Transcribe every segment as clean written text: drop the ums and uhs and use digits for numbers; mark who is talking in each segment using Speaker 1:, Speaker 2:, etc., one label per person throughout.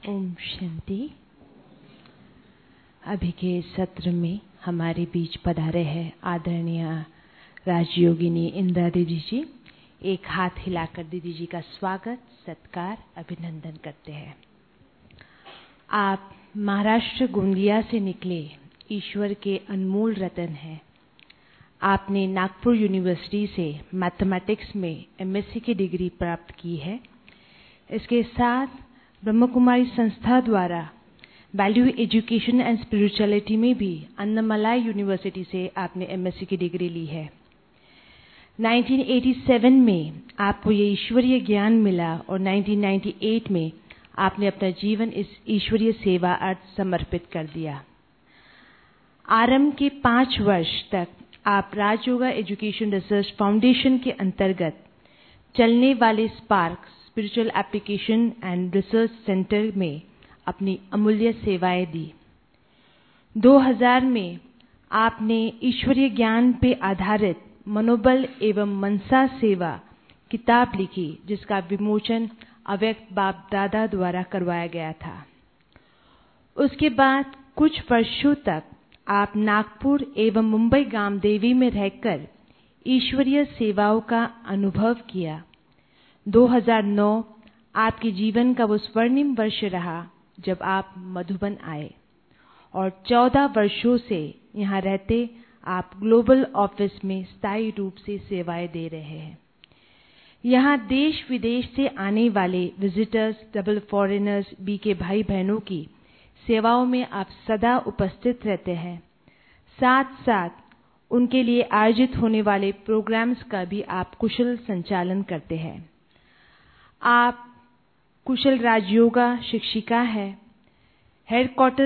Speaker 1: ओम शांति। अभी के सत्र में हमारे बीच पधारे हैं आदरणीय राजयोगिनी इंदिरा दीदी जी। एक हाथ हिलाकर दीदी जी का स्वागत, सत्कार, अभिनंदन करते हैं। आप महाराष्ट्र गोंदिया से निकले ईश्वर के अनमोल रतन हैं। आपने नागपुर यूनिवर्सिटी से मैथमेटिक्स में एमएससी की डिग्री प्राप्त की है। इसके साथ ब्रह्म कुमारी संस्था द्वारा वैल्यू एजुकेशन एंड स्पिरिचुअलिटी में भी अन्नमलाई यूनिवर्सिटी से आपने एमएससी की डिग्री ली है। 1987 में आपको ये ईश्वरीय ज्ञान मिला और 1998 में आपने अपना जीवन इस ईश्वरीय सेवा अर्थ समर्पित कर दिया। आरंभ के 5 वर्ष तक आप राजयोगा एजुकेशन रिसर्च फाउंडेशन के अंतर्गत चलने वाले spark spiritual application and research centre में अपनी अमूल्य सेवाएं दी। 2000 में आपने ईश्वरीय ज्ञान पे आधारित मनोबल एवं मनसा सेवा किताब लिखी, जिसका विमोचन अव्यक्त बाप दादा द्वारा करवाया गया था। उसके बाद कुछ वर्षों तक आप नागपुर एवं मुंबई गामदेवी में रहकर ईश्वरीय सेवाओं का अनुभव किया। 2009 आपके जीवन का वो स्वर्णिम वर्ष रहा जब आप मधुबन आए और 14 वर्षों से यहाँ रहते आप ग्लोबल ऑफिस में स्थायी रूप से सेवाएं दे रहे हैं। यहाँ देश विदेश से आने वाले विजिटर्स, डबल फॉरेनर्स, बीके भाई बहनों की सेवाओं में आप सदा उपस्थित रहते हैं। साथ साथ उनके लिए आयोजित होने वाले प्रोग्राम्स का भी आप कुशल संचालन करते हैं। आप कुशल राजयोगा शिक्षिका है। हेडक्वार्टर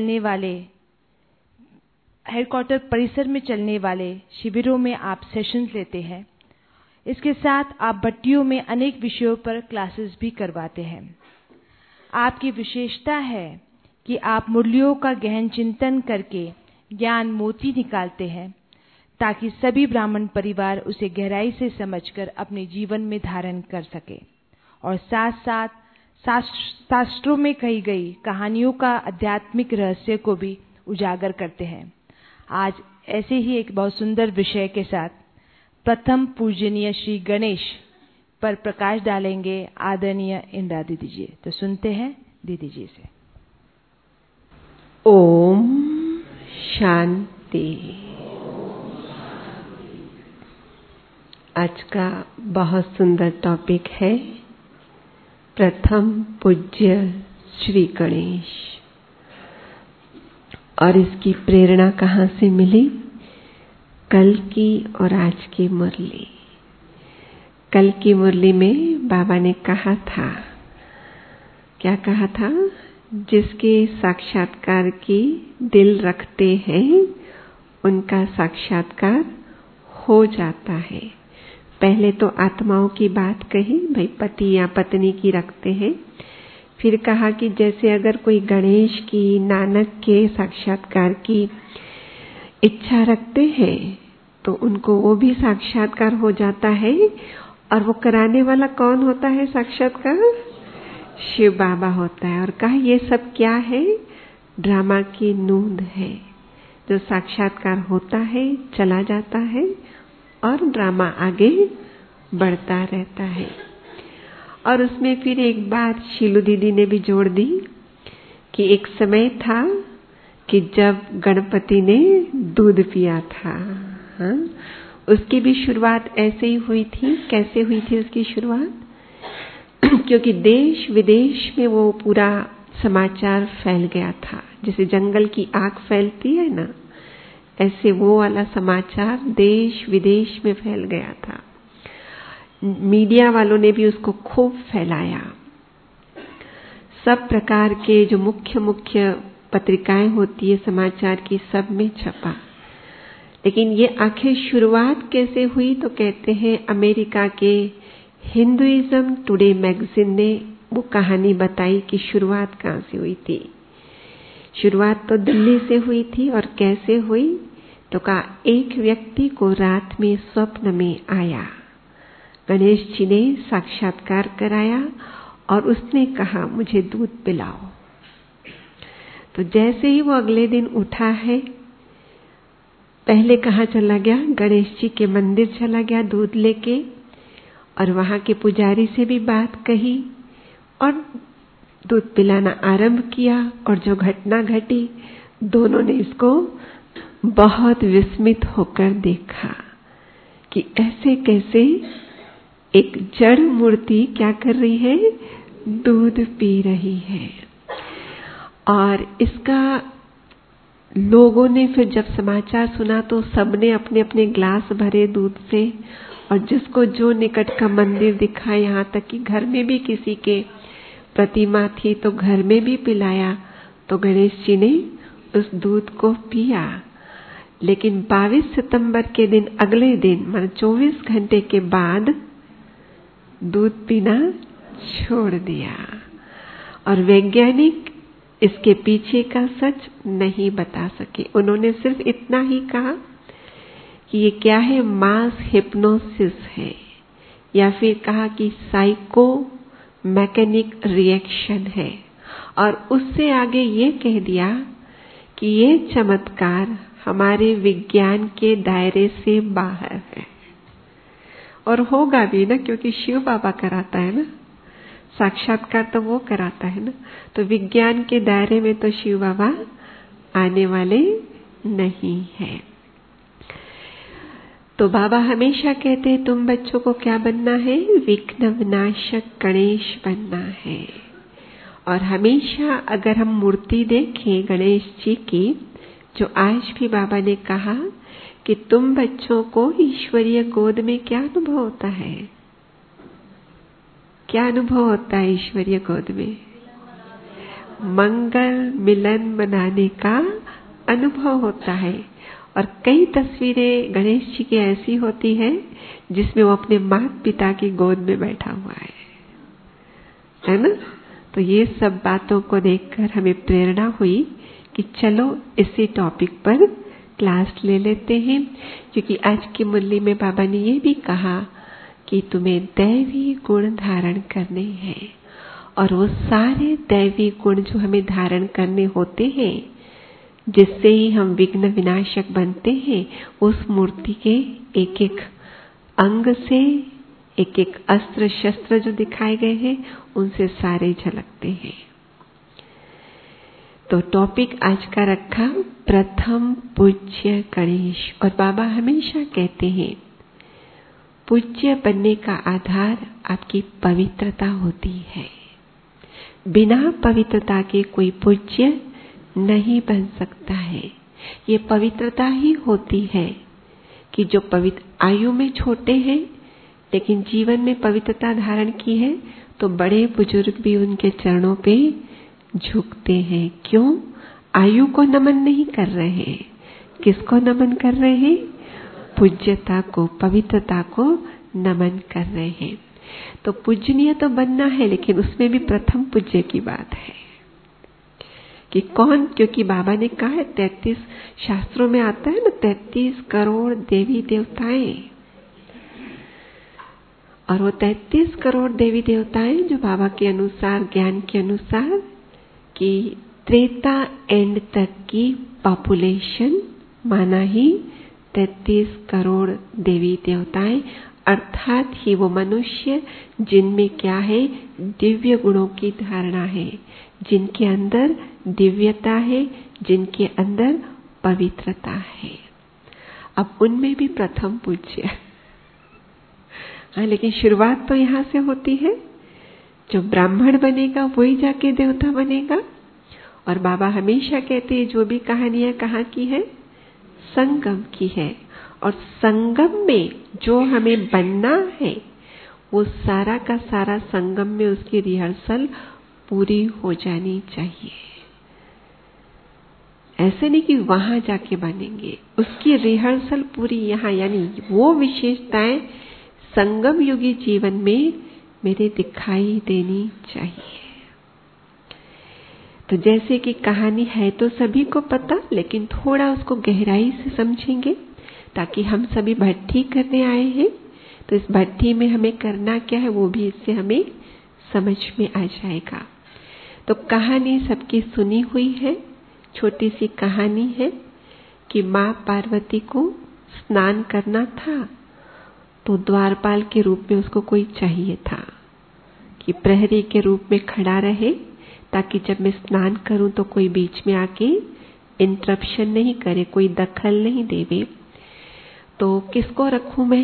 Speaker 1: परिसर में चलने वाले शिविरों में आप सेशंस लेते हैं। इसके साथ आप भट्टियों में अनेक विषयों पर क्लासेस भी करवाते हैं। आपकी विशेषता है कि आप मूल्यों का गहन चिंतन करके ज्ञान मोती निकालते हैं ताकि सभी ब्राह्मण परिवार उसे गहराई से समझकर अपने जीवन में धारण कर सके और साथ साथ शास्त्रों में कही गई कहानियों का आध्यात्मिक रहस्य को भी उजागर करते हैं। आज ऐसे ही एक बहुत सुंदर विषय के साथ प्रथम पूजनीय श्री गणेश पर प्रकाश डालेंगे आदरणीय इंदिरा दीदी जी। तो सुनते हैं दीदी जी से।
Speaker 2: ओम शांति। आज का बहुत सुंदर टॉपिक है प्रथम पूज्य श्री गणेश। और इसकी प्रेरणा कहाँ से मिली? कल की और आज की मुरली। कल की मुरली में बाबा ने कहा था, क्या कहा था? जिसके साक्षात्कार की दिल रखते हैं उनका साक्षात्कार हो जाता है। पहले तो आत्माओं की बात कही, भाई पति या पत्नी की रखते हैं। फिर कहा कि जैसे अगर कोई गणेश की, नानक के साक्षात्कार की इच्छा रखते हैं तो उनको वो भी साक्षात्कार हो जाता है। और वो कराने वाला कौन होता है? साक्षात्कार शिव बाबा होता है। और कहा ये सब क्या है? ड्रामा की नूंद है। जो साक्षात्कार होता है, चला जाता है और ड्रामा आगे बढ़ता रहता है। और उसमें फिर एक बात शीलू दीदी ने भी जोड़ दी कि एक समय था कि जब गणपति ने दूध पिया था। हाँ? उसकी भी शुरुआत ऐसे ही हुई थी। कैसे हुई थी उसकी शुरुआत? क्योंकि देश विदेश में वो पूरा समाचार फैल गया था। जैसे जंगल की आग फैलती है ना, ऐसे वो वाला समाचार देश विदेश में फैल गया था। मीडिया वालों ने भी उसको खूब फैलाया। सब प्रकार के जो मुख्य मुख्य पत्रिकाएं होती है समाचार की, सब में छपा। लेकिन ये आखिर शुरुआत कैसे हुई? तो कहते हैं अमेरिका के हिंदुइज्म टुडे मैगजीन ने वो कहानी बताई कि शुरुआत कहाँ से हुई थी। शुरुआत तो दिल्ली से हुई थी। और कैसे हुई? तो कहा एक व्यक्ति को रात में स्वप्न में आया, गणेश जी ने साक्षात्कार कराया और उसने कहा मुझे दूध पिलाओ। तो जैसे ही वो अगले दिन उठा है, पहले कहाँ चला गया? गणेश जी के मंदिर चला गया दूध लेके, और वहां के पुजारी से भी बात कही और दूध पिलाना आरंभ किया। और जो घटना घटी, दोनों ने इसको बहुत विस्मित होकर देखा कि ऐसे कैसे एक जड़ मूर्ति क्या कर रही है? दूध पी रही है। और इसका लोगों ने फिर जब समाचार सुना तो सबने अपने अपने ग्लास भरे दूध से, और जिसको जो निकट का मंदिर दिखा, यहाँ तक कि घर में भी किसी के प्रतिमा थी तो घर में भी पिलाया। तो गणेश जी ने उस दूध को पिया। लेकिन 22 सितंबर के दिन, अगले दिन मतलब 24 घंटे के बाद दूध पीना छोड़ दिया। और वैज्ञानिक इसके पीछे का सच नहीं बता सके। उन्होंने सिर्फ इतना ही कहा कि ये क्या है, मास हिप्नोसिस है, या फिर कहा कि साइको मैकेनिक रिएक्शन है। और उससे आगे ये कह दिया कि ये चमत्कार हमारे विज्ञान के दायरे से बाहर है। और होगा भी ना, क्योंकि शिव बाबा कराता है ना, साक्षात्कार तो वो कराता है ना। तो विज्ञान के दायरे में तो शिव बाबा आने वाले नहीं है। तो बाबा हमेशा कहते हैं तुम बच्चों को क्या बनना है? विघ्न विनाशक गणेश बनना है। और हमेशा अगर हम मूर्ति देखें गणेश जी की, जो आज भी बाबा ने कहा कि तुम बच्चों को ईश्वरीय गोद में क्या अनुभव होता है? क्या अनुभव होता है ईश्वरीय गोद में? मंगल मिलन मनाने का अनुभव होता है। और कई तस्वीरें गणेश जी की ऐसी होती है जिसमें वो अपने माता पिता की गोद में बैठा हुआ है ना। तो ये सब बातों को देखकर हमें प्रेरणा हुई कि चलो इसी टॉपिक पर क्लास ले लेते हैं, क्योंकि आज की मुरली में बाबा ने ये भी कहा कि तुम्हें दैवी गुण धारण करने हैं। और वो सारे दैवी गुण जो हमें धारण करने होते हैं, जिससे ही हम विघ्न विनाशक बनते हैं, उस मूर्ति के एक एक अंग से, एक एक अस्त्र शस्त्र जो दिखाए गए हैं, उनसे सारे झलकते हैं। तो टॉपिक आज का रखा प्रथम पूज्य गणेश। और बाबा हमेशा कहते हैं पूज्य बनने का आधार आपकी पवित्रता होती है। बिना पवित्रता के कोई पूज्य नहीं बन सकता है। ये पवित्रता ही होती है कि जो पवित्र आयु में छोटे हैं लेकिन जीवन में पवित्रता धारण की है, तो बड़े बुजुर्ग भी उनके चरणों पे झुकते हैं। क्यों? आयु को नमन नहीं कर रहे हैं, किसको नमन कर रहे हैं? पूज्यता को, पवित्रता को नमन कर रहे हैं। तो पूजनीय तो बनना है, लेकिन उसमें भी प्रथम पूज्य की बात है कि कौन, क्योंकि बाबा ने कहा है 33 शास्त्रों में आता है ना, 33 करोड़ देवी देवताएं। और वो 33 करोड़ देवी देवताएं जो बाबा के अनुसार, ज्ञान के अनुसार, कि त्रेता एंड तक की पॉपुलेशन माना ही 33 करोड़ देवी देवताएं, अर्थात ही वो मनुष्य जिनमें क्या है? दिव्य गुणों की धारणा है, जिनके अंदर दिव्यता है, जिनके अंदर पवित्रता है। अब उनमें भी प्रथम पूज्य। हाँ, लेकिन शुरुआत तो यहाँ से होती है। जो ब्राह्मण बनेगा वही जाके देवता बनेगा। और बाबा हमेशा कहते हैं जो भी कहानियां कहाँ की है? संगम की है। और संगम में जो हमें बनना है, वो सारा का सारा संगम में उसकी रिहर्सल पूरी हो जानी चाहिए। ऐसे नहीं कि वहां जाके बनेंगे, उसकी रिहर्सल पूरी यहाँ, यानी वो विशेषताएं संगम युगी जीवन में मेरे दिखाई देनी चाहिए। तो जैसे कि कहानी है तो सभी को पता, लेकिन थोड़ा उसको गहराई से समझेंगे, ताकि हम सभी भट्ठी करने आए हैं। तो इस भट्ठी में हमें करना क्या है वो भी इससे हमें समझ में आ जाएगा। तो कहानी सबकी सुनी हुई है। छोटी सी कहानी है कि माँ पार्वती को स्नान करना था, तो द्वारपाल के रूप में उसको कोई चाहिए था कि प्रहरी के रूप में खड़ा रहे, ताकि जब मैं स्नान करूं तो कोई बीच में आके इंटरप्शन नहीं करे, कोई दखल नहीं देवे। तो किसको रखूं मैं,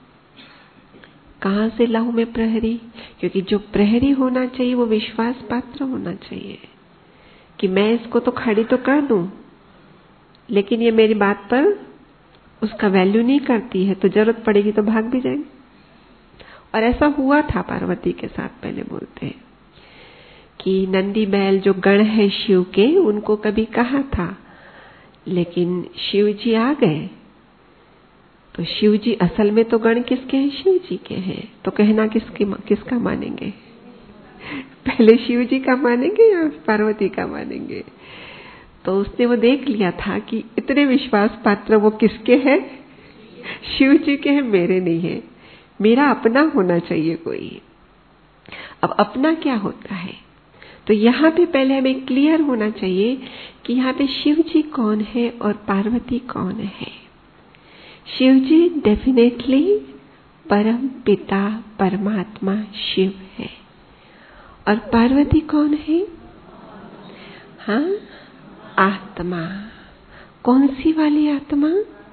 Speaker 2: कहां से लाऊं मैं प्रहरी? क्योंकि जो प्रहरी होना चाहिए वो विश्वास पात्र होना चाहिए कि मैं इसको तो खड़ी तो कर दूं, लेकिन ये मेरी बात पर उसका वैल्यू नहीं करती है, तो जरूरत पड़ेगी तो भाग भी जाएंगे। और ऐसा हुआ था पार्वती के साथ। पहले बोलते हैं कि नंदी बैल जो गण है शिव के, उनको कभी कहा था, लेकिन शिव जी आ गए। तो शिव जी असल में तो गण किसके हैं? शिव जी के हैं। तो कहना किसका मानेंगे? पहले शिव जी का मानेंगे या पार्वती का मानेंगे? तो उसने वो देख लिया था कि इतने विश्वास पात्र वो किसके हैं? शिव जी के हैं, मेरे नहीं है। मेरा अपना होना चाहिए कोई। अब अपना क्या होता है? तो यहाँ पे पहले हमें क्लियर होना चाहिए कि यहाँ पे शिव जी कौन है और पार्वती कौन है। शिव जी डेफिनेटली परम पिता परमात्मा शिव है। और पार्वती कौन है? हाँ, आत्मा। कौन सी वाली आत्मा?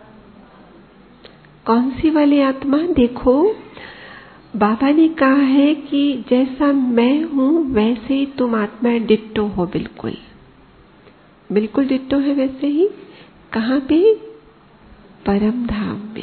Speaker 2: कौन सी वाली आत्मा? देखो, बाबा ने कहा है कि जैसा मैं हूं वैसे ही तुम आत्मा डिट्टो हो। बिल्कुल बिल्कुल डिट्टो है वैसे ही। कहां पे? परम धाम में।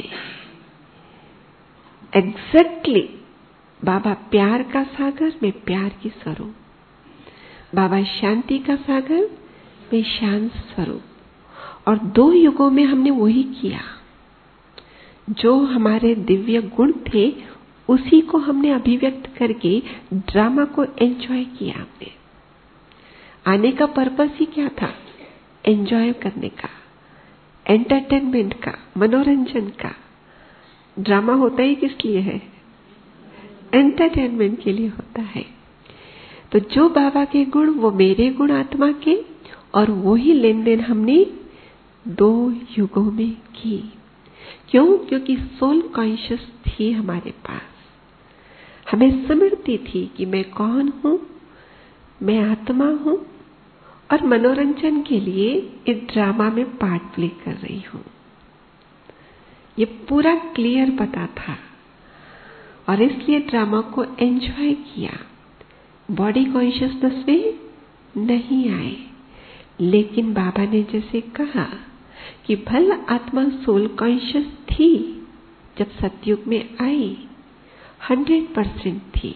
Speaker 2: एग्जैक्टली। बाबा प्यार का सागर, मैं प्यार की स्वरूप। बाबा शांति का सागर, मैं शांत स्वरूप। और 2 युगों में हमने वही किया। जो हमारे दिव्य गुण थे उसी को हमने अभिव्यक्त करके ड्रामा को एंजॉय किया। हमने आने का पर्पस ही क्या था? एंजॉय करने का, एंटरटेनमेंट का, मनोरंजन का। ड्रामा होता ही किस लिए है? एंटरटेनमेंट के लिए होता है। तो जो बाबा के गुण वो मेरे गुण आत्मा के, और वही लेन देन हमने 2 युगों में की। क्यों? क्योंकि सोल कॉन्शियस थी हमारे पास। हमें स्मृति थी कि मैं कौन हूं, मैं आत्मा हूं, और मनोरंजन के लिए इस ड्रामा में पार्ट प्ले कर रही हूं। ये पूरा क्लियर पता था और इसलिए ड्रामा को एंजॉय किया। बॉडी कॉन्शियसनेस में नहीं आए। लेकिन बाबा ने जैसे कहा कि भला आत्मा सोल कॉन्शियस थी जब सतयुग में आई, 100% थी।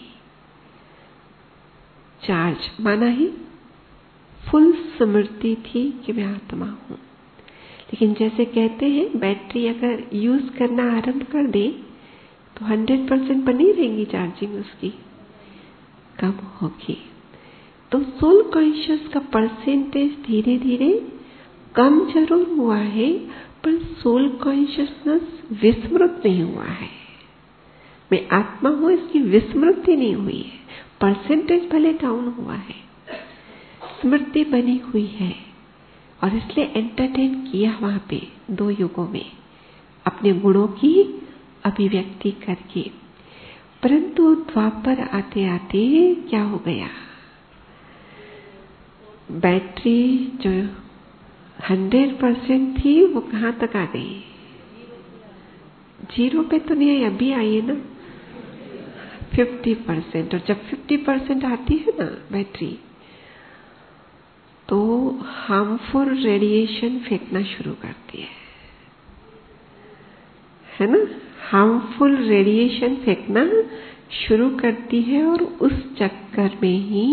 Speaker 2: चार्ज माना ही फुल स्मृति थी कि मैं आत्मा हूं। लेकिन जैसे कहते हैं बैटरी अगर यूज करना आरंभ कर दे तो 100% बनी रहेंगी, चार्जिंग उसकी कम होगी। तो सोल कॉन्शियस का परसेंटेज धीरे धीरे कम जरूर हुआ है, पर सोल कॉन्शियसनेस विस्मृत नहीं हुआ है। मैं आत्मा हूं इसकी विस्मृति नहीं हुई है। परसेंटेज भले डाउन हुआ है, स्मृति बनी हुई है। और इसलिए एंटरटेन किया वहां पे 2 युगों में अपने गुणों की अभिव्यक्ति करके। परंतु द्वापर आते आते क्या हो गया? बैटरी जो 100% थी वो कहां तक आ गई? 0 पे तो नहीं आई, अभी आई है ना 50%। और जब 50% आती है ना बैटरी, तो हार्मफुल रेडिएशन फेंकना शुरू करती है ना? हार्मफुल रेडिएशन फेंकना शुरू करती है। और उस चक्कर में ही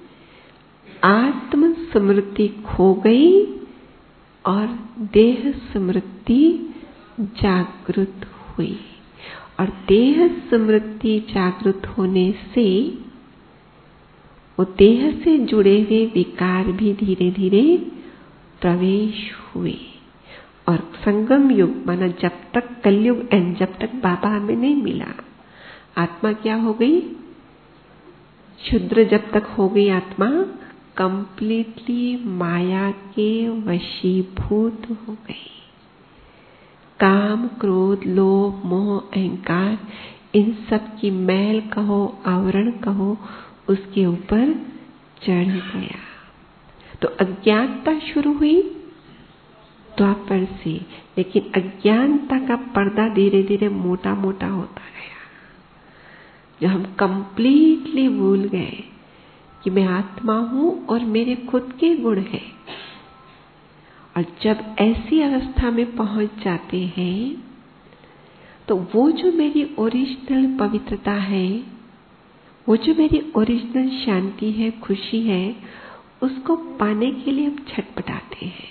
Speaker 2: आत्म स्मृति खो गई और देह स्मृति जागृत हुई। और देह स्मृति जागृत होने से वो देह से जुड़े हुए विकार भी धीरे धीरे प्रवेश हुए। और संगम युग माना जब तक कलयुग एंड जब तक बाबा हमें नहीं मिला, आत्मा क्या हो गई? क्षुद्र जब तक हो गई आत्मा, कंप्लीटली माया के वशीभूत हो गई। काम, क्रोध, लोभ, मोह, अहंकार, इन सब की मैल कहो, आवरण कहो, उसके ऊपर चढ़ गया। तो अज्ञानता शुरू हुई द्वापर से, लेकिन अज्ञानता का पर्दा धीरे धीरे मोटा मोटा होता गया, जो हम कंप्लीटली भूल गए कि मैं आत्मा हूं और मेरे खुद के गुण हैं। और जब ऐसी अवस्था में पहुंच जाते हैं तो वो जो मेरी ओरिजिनल पवित्रता है, वो जो मेरी ओरिजिनल शांति है, खुशी है, उसको पाने के लिए हम छटपटाते हैं।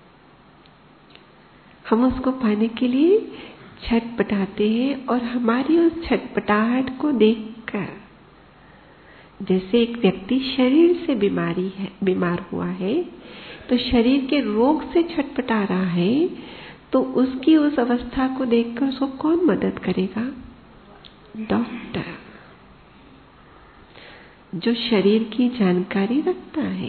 Speaker 2: हम उसको पाने के लिए छटपटाते हैं और हमारी उस छटपटाहट को देखकर, जैसे एक व्यक्ति शरीर से बीमार हुआ है, तो शरीर के रोग से छटपटा रहा है, तो उसकी उस अवस्था को देखकर उसको कौन मदद करेगा? डॉक्टर, जो शरीर की जानकारी रखता है,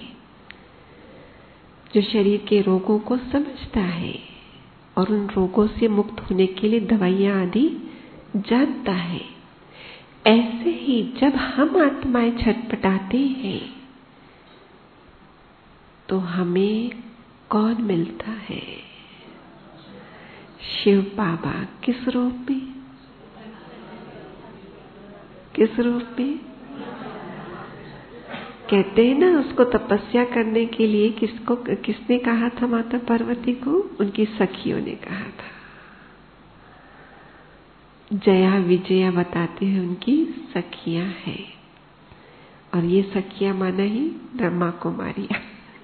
Speaker 2: जो शरीर के रोगों को समझता है और उन रोगों से मुक्त होने के लिए दवाइयां आदि जानता है। ऐसे ही जब हम आत्माएं छटपटाते हैं तो हमें कौन मिलता है? शिव बाबा। किस रूप में? किस रूप में? कहते हैं ना, उसको तपस्या करने के लिए किसने कहा था? माता पार्वती को उनकी सखियों ने कहा था। जया विजया बताते हैं उनकी सखियां हैं, और ये सखियां माना ही ब्रह्मा कुमारियां।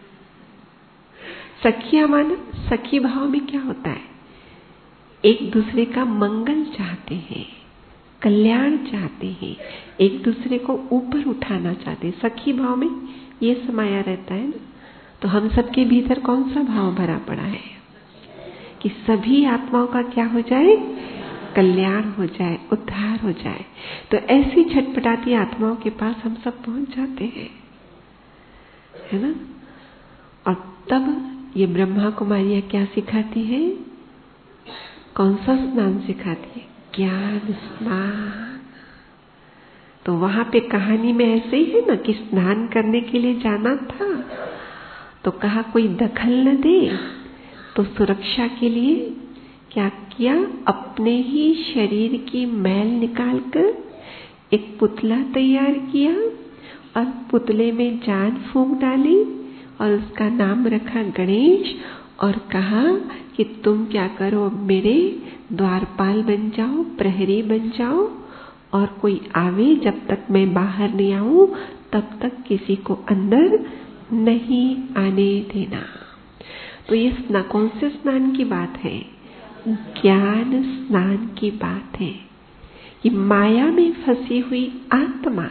Speaker 2: सखियां माना, सखी भाव में क्या होता है? एक दूसरे का मंगल चाहते हैं, कल्याण चाहते हैं, एक दूसरे को ऊपर उठाना चाहते हैं। सखी भाव में ये समाया रहता है ना। तो हम सबके भीतर कौन सा भाव भरा पड़ा है कि सभी आत्माओं का क्या हो जाए? कल्याण हो जाए, उद्धार हो जाए। तो ऐसी छटपटाती आत्माओं के पास हम सब पहुंच जाते हैं, है ना। और तब ये ब्रह्मा कुमारियां क्या सिखाती है? कौन सा स्नान सिखाती है? ज्ञान स्नान। तो वहां पे कहानी में ऐसे ही है ना कि स्नान करने के लिए जाना था, तो कहा कोई दखल न दे, तो सुरक्षा के लिए क्या किया? अपने ही शरीर की मैल निकालकर एक पुतला तैयार किया और पुतले में जान फूंक डाली और उसका नाम रखा गणेश, और कहा कि तुम क्या करो, मेरे द्वारपाल बन जाओ, प्रहरी बन जाओ, और कोई आवे जब तक मैं बाहर नहीं आऊं तब तक किसी को अंदर नहीं आने देना। तो ये कौन से स्नान की बात है? ज्ञान स्नान की बात है कि माया में फंसी हुई आत्मा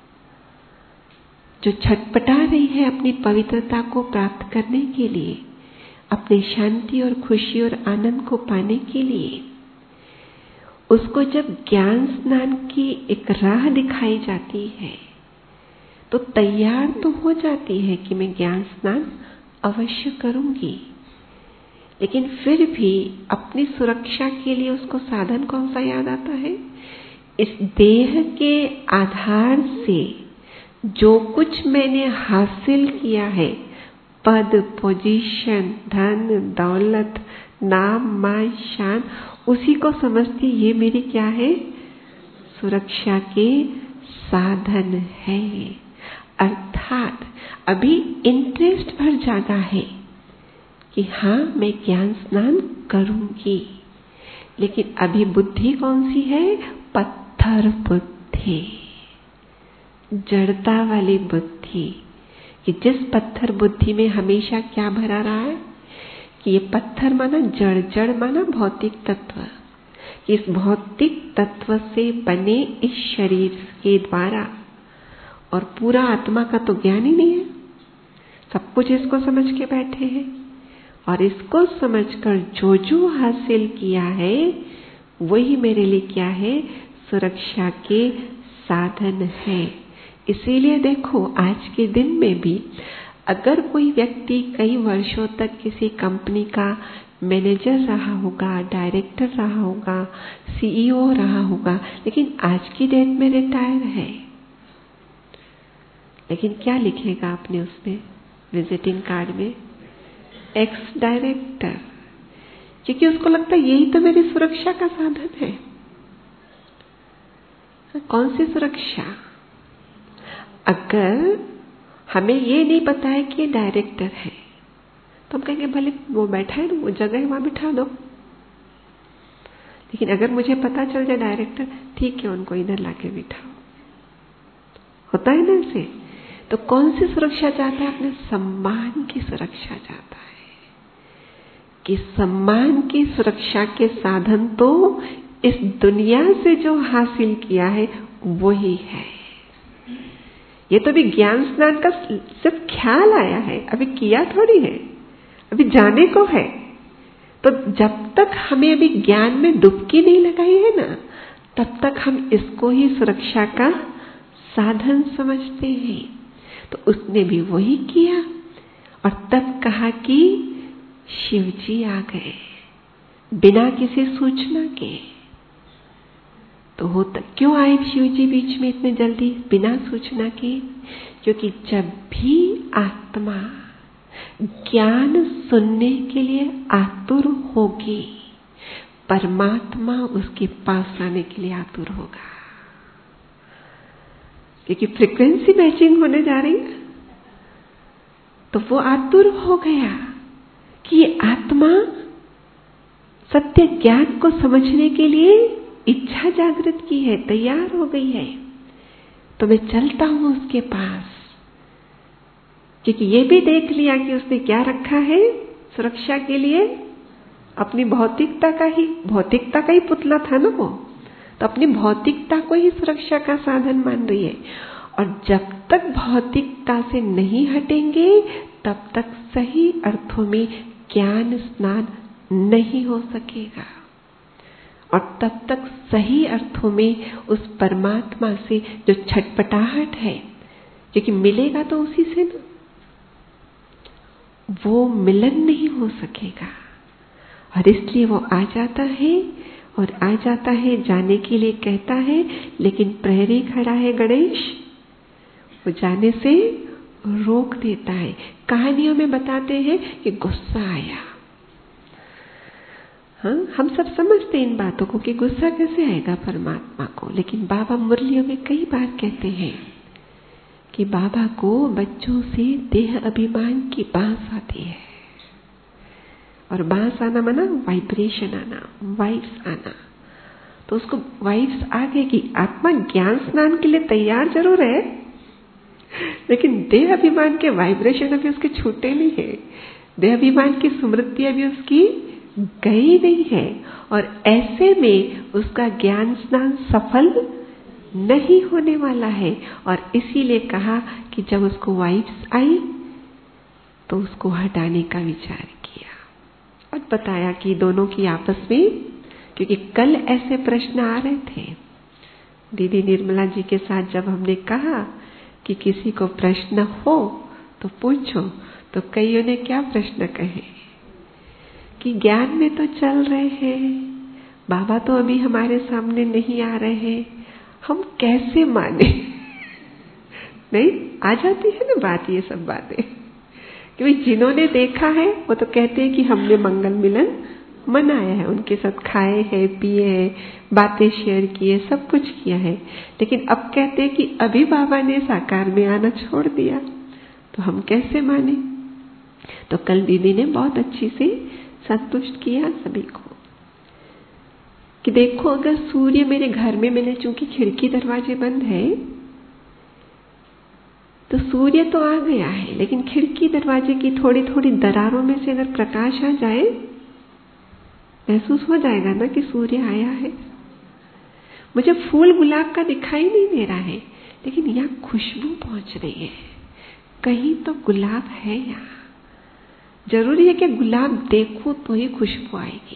Speaker 2: जो छटपटा रही है अपनी पवित्रता को प्राप्त करने के लिए, अपनी शांति और खुशी और आनंद को पाने के लिए, उसको जब ज्ञान स्नान की एक राह दिखाई जाती है तो तैयार तो हो जाती है कि मैं ज्ञान स्नान अवश्य करूंगी। लेकिन फिर भी अपनी सुरक्षा के लिए उसको साधन कौन सा याद आता है? इस देह के आधार से जो कुछ मैंने हासिल किया है, पद, पोजीशन, धन, दौलत, नाम, मान, शान, उसी को समझती ये मेरी क्या है? सुरक्षा के साधन है। अर्थात अभी इंटरेस्ट भर जागा है कि हाँ मैं ज्ञान स्नान करूंगी, लेकिन अभी बुद्धि कौन सी है? पत्थर बुद्धि, जड़ता वाली बुद्धि। कि जिस पत्थर बुद्धि में हमेशा क्या भरा रहा है कि ये पत्थर माना जड़, जड़ माना भौतिक तत्व, इस भौतिक तत्व से बने इस शरीर के द्वारा, और पूरा आत्मा का तो ज्ञान ही नहीं है, सब कुछ इसको समझ के बैठे हैं, और इसको समझकर जो जो हासिल किया है वही मेरे लिए क्या है? सुरक्षा के साधन है। इसीलिए देखो आज के दिन में भी अगर कोई व्यक्ति कई वर्षों तक किसी कंपनी का मैनेजर रहा होगा, डायरेक्टर रहा होगा, सीईओ रहा होगा, लेकिन आज की डेट में रिटायर है, लेकिन क्या लिखेगा आपने उसमें विजिटिंग कार्ड में? एक्स डायरेक्टर, क्योंकि उसको लगता है यही तो मेरी सुरक्षा का साधन है। कौन सी सुरक्षा? अगर हमें ये नहीं पता है कि ये डायरेक्टर है तो हम कहेंगे भले वो बैठा है, वो जगह है वहां बिठा दो। लेकिन अगर मुझे पता चल जाए डायरेक्टर, ठीक है उनको इधर लाके बिठाओ। होता है ना ऐसे? तो कौन सी सुरक्षा चाहता है? अपने सम्मान की सुरक्षा चाहता है कि सम्मान की सुरक्षा के साधन तो इस दुनिया से जो हासिल किया है वही है। ये तो अभी ज्ञान स्नान का सिर्फ ख्याल आया है, अभी किया थोड़ी है, अभी जाने को है। तो जब तक हमें अभी ज्ञान में डुबकी नहीं लगाई है ना, तब तक हम इसको ही सुरक्षा का साधन समझते हैं। तो उसने भी वही किया और तब कहा कि शिवजी आ गए बिना किसी सूचना के। तो होता क्यों आए शिवजी बीच में इतने जल्दी बिना सूचना के? क्योंकि जब भी आत्मा ज्ञान सुनने के लिए आतुर होगी, परमात्मा उसके पास आने के लिए आतुर होगा, क्योंकि फ्रीक्वेंसी मैचिंग होने जा रही है। तो वो आतुर हो गया कि ये आत्मा सत्य ज्ञान को समझने के लिए इच्छा जागृत की है, तैयार हो गई है, तो मैं चलता हूं उसके पास। क्योंकि ये भी देख लिया कि उसने क्या रखा है सुरक्षा के लिए, अपनी भौतिकता का ही पुतला था ना वो, तो अपनी भौतिकता को ही सुरक्षा का साधन मान रही है। और जब तक भौतिकता से नहीं हटेंगे तब तक सही अर्थों में ज्ञान स्नान नहीं हो सकेगा, और तब तक सही अर्थों में उस परमात्मा से जो छटपटाहट है, क्योंकि मिलेगा तो उसी से ना, वो मिलन नहीं हो सकेगा। और इसलिए वो आ जाता है और आ जाता है, जाने के लिए कहता है, लेकिन प्रहरी खड़ा है गणेश, वो जाने से रोक देता है। कहानियों में बताते हैं कि गुस्सा आया। हाँ, हम सब समझते हैं इन बातों को कि गुस्सा कैसे आएगा परमात्मा को, लेकिन बाबा मुरलियों में कई बार कहते हैं कि बाबा को बच्चों से देह अभिमान की बांस आती है। और बांस आना माना वाइब्रेशन आना, वाइब्स आना। तो उसको वाइब्स आ गई कि आत्मा ज्ञान स्नान के लिए तैयार जरूर है, लेकिन देह अभिमान के वाइब्रेशन अभी उसके छूटे नहीं है, देह अभिमान की स्मृति अभी उसकी गई नहीं है। और ऐसे में उसका ज्ञान स्नान सफल नहीं होने वाला है। और इसीलिए कहा कि जब उसको वाइब्स आई तो उसको हटाने का विचार किया और बताया कि दोनों की आपस में, क्योंकि कल ऐसे प्रश्न आ रहे थे दीदी निर्मला जी के साथ, जब हमने कहा कि किसी को प्रश्न हो तो पूछो, तो कईयों ने क्या प्रश्न कहे कि ज्ञान में तो चल रहे हैं, बाबा तो अभी हमारे सामने नहीं आ रहे हैं, हम कैसे माने? नहीं आ जाती है ना बात, ये सब बातें, क्योंकि जिन्होंने देखा है वो तो कहते हैं कि हमने मंगल मिलन मनाया है, उनके साथ खाए हैं, पिए हैं, बातें शेयर किए, सब कुछ किया है। लेकिन अब कहते हैं कि अभी बाबा ने साकार में आना छोड़ दिया, तो हम कैसे माने? तो कल दीदी ने बहुत अच्छी से संतुष्ट किया सभी को कि देखो, अगर सूर्य मेरे घर में, मैंने चूंकि खिड़की दरवाजे बंद है, तो सूर्य तो आ गया है, लेकिन खिड़की दरवाजे की थोड़ी थोड़ी दरारों में से अगर प्रकाश आ जाए, महसूस हो जाएगा ना कि सूर्य आया है। मुझे फूल गुलाब का दिखाई नहीं दे रहा है, लेकिन यहाँ खुशबू पहुंच रही है, कहीं तो गुलाब है यहाँ। जरूरी है कि गुलाब देखूं तो ही खुशबू आएगी,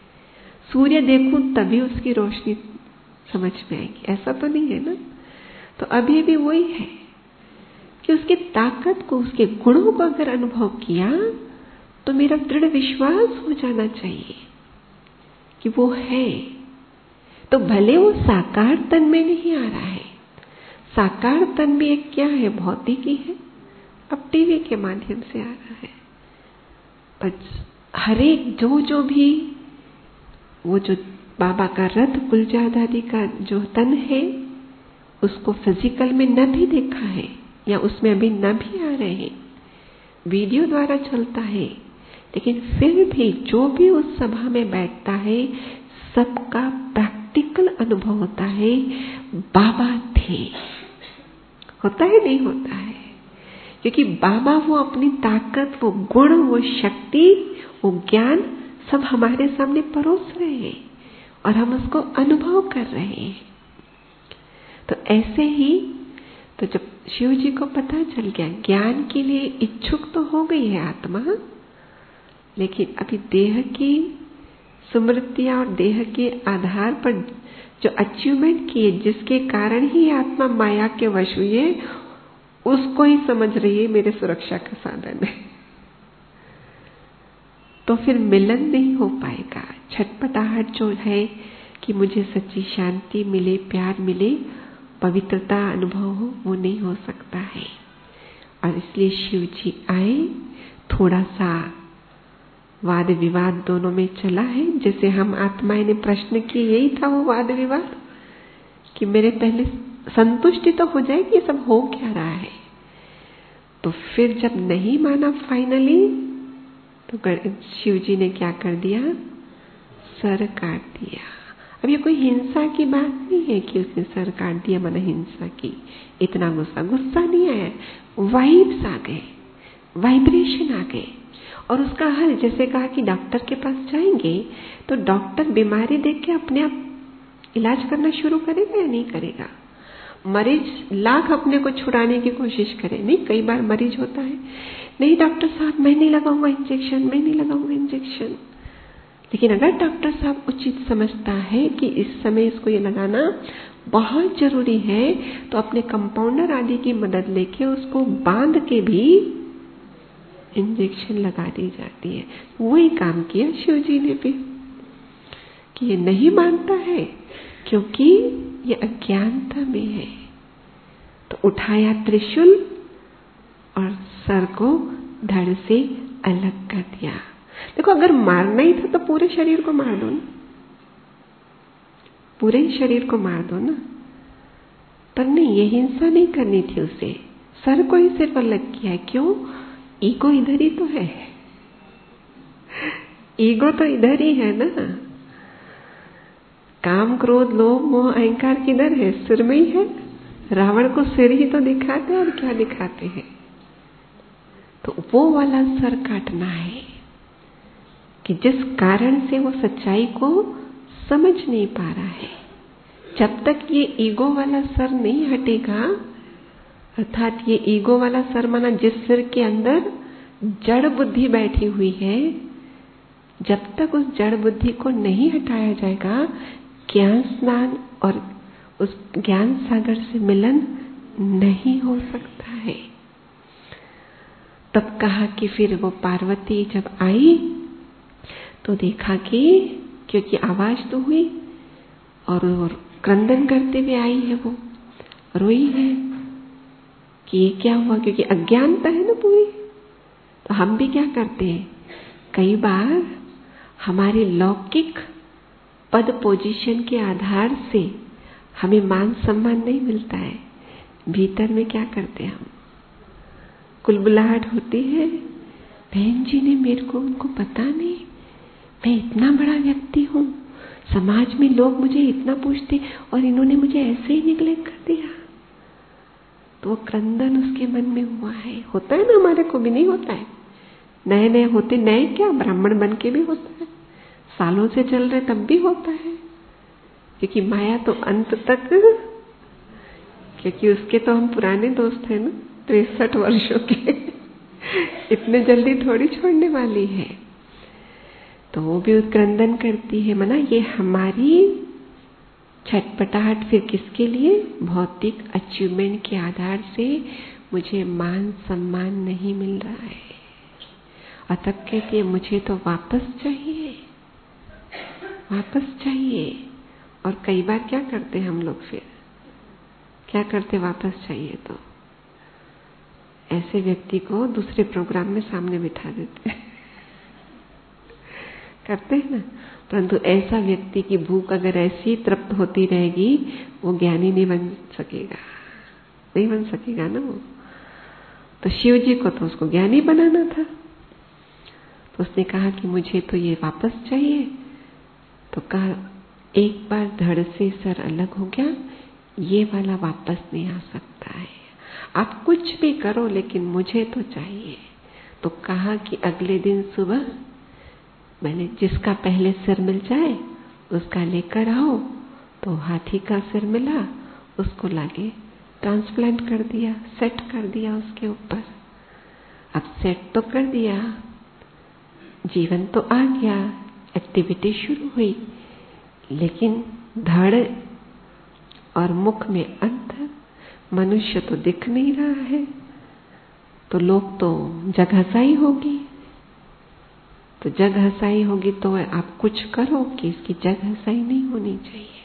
Speaker 2: सूर्य देखूं तभी उसकी रोशनी समझ में आएगी, ऐसा तो नहीं है ना। तो अभी भी वही है कि उसकी ताकत को, उसके गुणों को अगर अनुभव किया तो मेरा दृढ़ विश्वास हो जाना चाहिए कि वो है। तो भले वो साकार तन में नहीं आ रहा है, साकार तन भी एक क्या है, भौतिक ही है, अब टीवी के माध्यम से आ रहा है। पर हर एक जो भी वो जो बाबा का रथ गुलजार आदि का जो तन है, उसको फिजिकल में न भी देखा है या उसमें अभी न भी आ रहे हैं, वीडियो द्वारा चलता है, लेकिन फिर भी जो भी उस सभा में बैठता है सबका प्रैक्टिकल अनुभव होता है, बाबा थे। होता है नहीं होता है? क्योंकि बाबा वो अपनी ताकत, वो गुण, वो शक्ति, वो ज्ञान सब हमारे सामने परोस रहे हैं और हम उसको अनुभव कर रहे हैं। तो ऐसे ही तो जब शिव जी को पता चल गया, ज्ञान के लिए इच्छुक तो हो गई है आत्मा, लेकिन अभी देह की स्मृतियां और देह के आधार पर जो अचीवमेंट किए, जिसके कारण ही आत्मा माया के वश हुई है, उसको ही समझ रही है मेरे सुरक्षा का साधन है। तो फिर मिलन नहीं हो पाएगा। छटपटाहट जो है कि मुझे सच्ची शांति मिले, प्यार मिले, पवित्रता अनुभव हो, वो नहीं हो सकता है। और इसलिए शिव जी आए, थोड़ा सा वाद विवाद दोनों में चला है। जैसे हम आत्माएं ने प्रश्न किए, यही था वो वाद विवाद कि मेरे पहले संतुष्टि तो हो जाए कि ये सब हो क्या रहा है। तो फिर जब नहीं माना फाइनली, तो शिव जी ने क्या कर दिया, सर काट दिया। अब ये कोई हिंसा की बात नहीं है कि उसने सर काट दिया माना हिंसा की। इतना गुस्सा नहीं आया, वाइब्स आ गए, वाइब्रेशन आ गए। और उसका हल, जैसे कहा कि डॉक्टर के पास जाएंगे तो डॉक्टर बीमारी देख के अपने आप इलाज करना शुरू करेगा या नहीं करेगा? मरीज लाख अपने को छुड़ाने की कोशिश करे, नहीं, कई बार मरीज होता है, नहीं डॉक्टर साहब मैं नहीं लगाऊंगा इंजेक्शन, मैं नहीं लगाऊंगा इंजेक्शन। लेकिन अगर डॉक्टर साहब उचित समझता है कि इस समय इसको ये लगाना बहुत जरूरी है, तो अपने कंपाउंडर आदि की मदद लेके उसको बांध के भी इंजेक्शन लगा दी जाती है। वही काम किया शिव जी ने भी कि ये नहीं मानता है क्योंकि ये अज्ञानता में है। तो उठाया त्रिशूल और सर को धड़ से अलग कर दिया। देखो, अगर मारना ही था तो पूरे शरीर को मार दो ना, पूरे शरीर को मार दो ना। पर नहीं, ये हिंसा नहीं करनी थी उसे, सर को ही सिर्फ अलग किया है। क्यों? ईगो इधर ही तो है, ईगो तो इधर ही है ना। काम, क्रोध, लोभ, मोह, अहंकार किधर है? सिर में ही है। रावण को सिर ही तो दिखाते हैं, और क्या दिखाते हैं? तो वो वाला सर काटना है कि जिस कारण से वो सच्चाई को समझ नहीं पा रहा है। जब तक ये ईगो वाला सर नहीं हटेगा, अर्थात ये ईगो वाला सर माना जिस सिर के अंदर जड़ बुद्धि बैठी हुई है, जब तक उस जड़ बुद्धि को नहीं हटाया जाएगा, ज्ञान स्नान और उस ज्ञान सागर से मिलन नहीं हो सकता है। तब कहा कि फिर वो पार्वती जब आई तो देखा कि क्योंकि आवाज तो हुई और क्रंदन करते हुए आई है, वो रोई है कि ये क्या हुआ, क्योंकि अज्ञानता है ना पूरी। तो हम भी क्या करते हैं, कई बार हमारे लौकिक पद पोजीशन के आधार से हमें मान सम्मान नहीं मिलता है। भीतर में क्या करते हैं हम, कुलबुलाहट होती है, बहन जी ने मेरे को, उनको पता नहीं मैं इतना बड़ा व्यक्ति हूँ, समाज में लोग मुझे इतना पूछते और इन्होंने मुझे ऐसे ही निग्लेक्ट कर दिया। तो वो क्रंदन उसके मन में हुआ है। होता है ना, हमारे को भी नहीं होता है, नए नए होते, नए क्या ब्राह्मण बन के भी होता है, सालों से चल रहे तब भी होता है। क्योंकि माया तो अंत तक, क्योंकि उसके तो हम पुराने दोस्त हैं ना, 63 वर्षों के इतने जल्दी थोड़ी छोड़ने वाली है। तो वो भी क्रंदन करती है, मना ये हमारी छटपटाहट फिर किसके लिए? भौतिक अचीवमेंट के आधार से मुझे मान सम्मान नहीं मिल रहा है, और तब कहती है मुझे तो वापस चाहिए, वापस चाहिए। और कई बार क्या करते हम लोग, फिर क्या करते वापस चाहिए तो ऐसे व्यक्ति को दूसरे प्रोग्राम में सामने बिठा देते हैं करते हैं ना। परंतु ऐसा व्यक्ति की भूख अगर ऐसी तृप्त होती रहेगी, वो ज्ञानी नहीं बन सकेगा, नहीं बन सकेगा ना वो। तो शिव जी को तो उसको ज्ञानी बनाना था, तो उसने कहा कि मुझे तो ये वापस चाहिए। तो कहा एक बार धड़ से सर अलग हो गया, ये वाला वापस नहीं आ सकता है, आप कुछ भी करो लेकिन मुझे तो चाहिए। तो कहा कि अगले दिन सुबह मैंने जिसका पहले सिर मिल जाए उसका लेकर आओ। तो हाथी का सिर मिला, उसको लाके ट्रांसप्लांट कर दिया, सेट कर दिया उसके ऊपर। अब सेट तो कर दिया, जीवन तो आ गया, एक्टिविटी शुरू हुई, लेकिन धड़ और मुख में अंतर, मनुष्य तो दिख नहीं रहा है। तो लोग तो जग हंसाई होगी, तो जग हंसाई होगी तो आप कुछ करो कि इसकी जग हंसाई नहीं होनी चाहिए।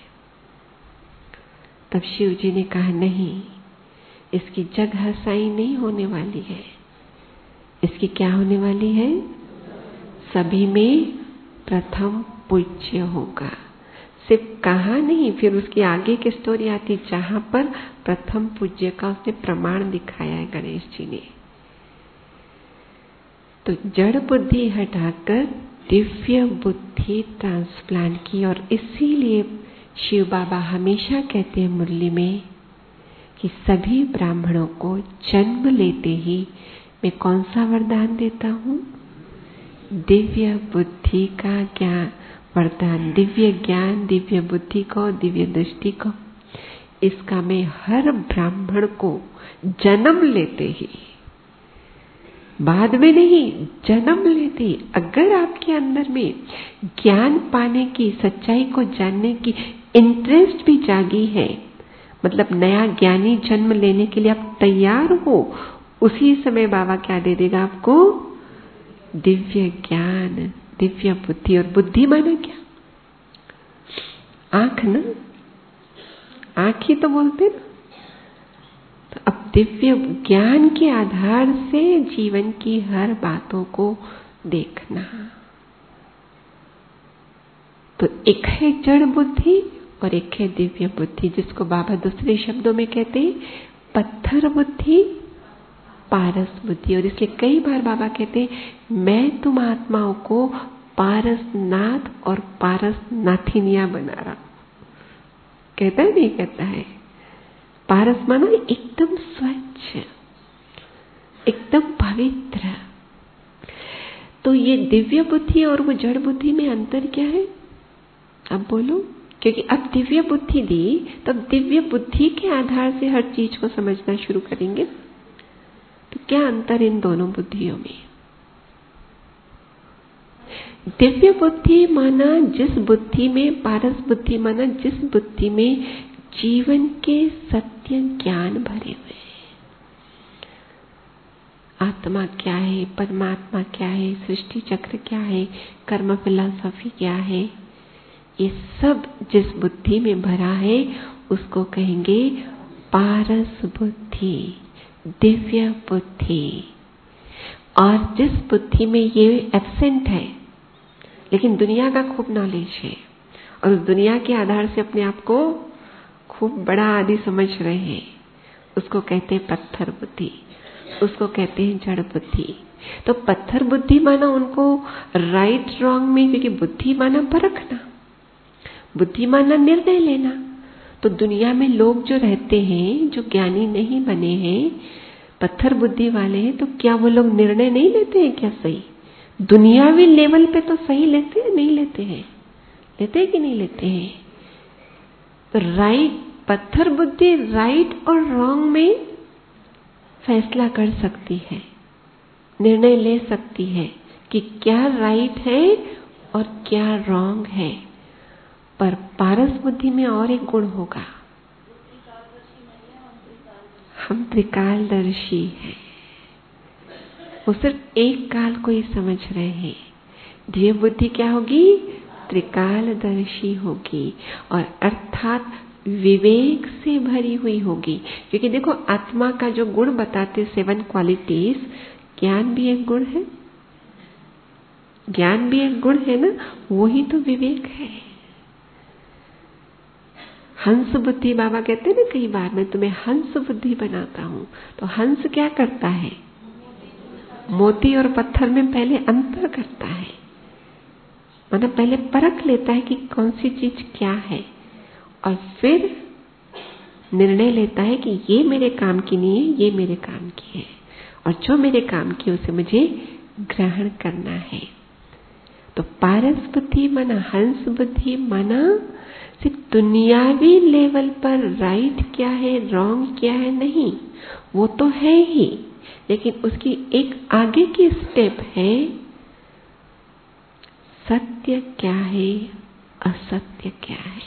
Speaker 2: तब शिव जी ने कहा नहीं, इसकी जग हंसाई नहीं होने वाली है, इसकी क्या होने वाली है? सभी में प्रथम पूज्य होगा। सिर्फ कहा नहीं, फिर उसकी आगे की स्टोरी आती जहां पर प्रथम पूज्य का उसने प्रमाण दिखाया है गणेश जी ने। तो जड़ बुद्धि हटाकर दिव्य बुद्धि ट्रांसप्लांट की। और इसीलिए शिव बाबा हमेशा कहते हैं मुरली में कि सभी ब्राह्मणों को जन्म लेते ही मैं कौन सा वरदान देता हूँ? दिव्य बुद्धि का ज्ञान वरदान, दिव्य ज्ञान, दिव्य बुद्धि को, दिव्य दृष्टि को, इसका मैं हर ब्राह्मण को जन्म लेते ही, बाद में नहीं, जन्म लेते ही, अगर आपके अंदर में ज्ञान पाने की, सच्चाई को जानने की इंटरेस्ट भी जागी है, मतलब नया ज्ञानी जन्म लेने के लिए आप तैयार हो, उसी समय बाबा क्या दे देगा आपको? दिव्य ज्ञान, दिव्य बुद्धि। और बुद्धि माना क्या? आंख ना, आंख ही तो बोलते ना। तो अब दिव्य ज्ञान के आधार से जीवन की हर बातों को देखना। तो एक है जड़ बुद्धि और एक है दिव्य बुद्धि, जिसको बाबा दूसरे शब्दों में कहते हैं पत्थर बुद्धि, पारस बुद्धि। और इसलिए कई बार बाबा कहते हैं मैं तुम आत्माओं को पारसनाथ और पारसनाथिनिया बना रहा हूं। कहता है नहीं कहता है? पारस मानो एकदम स्वच्छ, एकदम पवित्र। तो ये दिव्य बुद्धि और वो जड़ बुद्धि में अंतर क्या है? अब बोलो, क्योंकि अब दिव्य बुद्धि दी तो दिव्य बुद्धि के आधार से हर चीज को समझना शुरू करेंगे। तो क्या अंतर इन दोनों बुद्धियों में? दिव्य बुद्धि माना जिस बुद्धि में, पारस बुद्धि माना जिस बुद्धि में जीवन के सत्य ज्ञान भरे हुए हैं। आत्मा क्या है, परमात्मा क्या है, सृष्टि चक्र क्या है, कर्म फिलॉसफी क्या है, ये सब जिस बुद्धि में भरा है उसको कहेंगे पारस बुद्धि, दिव्य बुद्धि। और जिस बुद्धि में ये एब्सेंट है लेकिन दुनिया का खूब नॉलेज है और उस दुनिया के आधार से अपने आप को खूब बड़ा आदि समझ रहे हैं, उसको कहते हैं पत्थर बुद्धि, उसको कहते हैं जड़ बुद्धि। तो पत्थर बुद्धि माना उनको राइट रॉन्ग में, क्योंकि बुद्धि माना परखना, बुद्धि माना निर्णय लेना। तो दुनिया में लोग जो रहते हैं, जो ज्ञानी नहीं बने हैं, पत्थर बुद्धि वाले हैं, तो क्या वो लोग निर्णय नहीं लेते हैं क्या सही? दुनियावी लेवल पे तो सही लेते हैं, नहीं लेते हैं? लेते हैं कि नहीं लेते हैं? तो राइट, पत्थर बुद्धि राइट और रॉन्ग में फैसला कर सकती है, निर्णय ले सकती है कि क्या राइट है और क्या रॉन्ग है। पर पारस बुद्धि में और एक गुण होगा, हम त्रिकालदर्शी हैं। वो सिर्फ एक काल को ही समझ रहे हैं। दिव्य बुद्धि क्या होगी? त्रिकालदर्शी होगी और अर्थात विवेक से भरी हुई होगी। क्योंकि देखो, आत्मा का जो गुण बताते 7 क्वालिटीज, ज्ञान भी एक गुण है, ज्ञान भी एक गुण है ना, वही तो विवेक है। हंस बुद्धि, बाबा कहते हैं ना कई बार, मैं तुम्हें हंस बुद्धि बनाता हूं। तो हंस क्या करता है? मोती और पत्थर में पहले अंतर करता है, मतलब पहले परख लेता है कि कौन सी चीज क्या है, और फिर निर्णय लेता है कि ये मेरे काम की नहीं है, ये मेरे काम की है, और जो मेरे काम की उसे मुझे ग्रहण करना है। तो पारस बुद्धि माना, हंस बुद्धि माना सिर्फ दुनियावी लेवल पर राइट क्या है, रॉन्ग क्या है नहीं, वो तो है ही, लेकिन उसकी एक आगे की स्टेप है, सत्य क्या है, असत्य क्या है।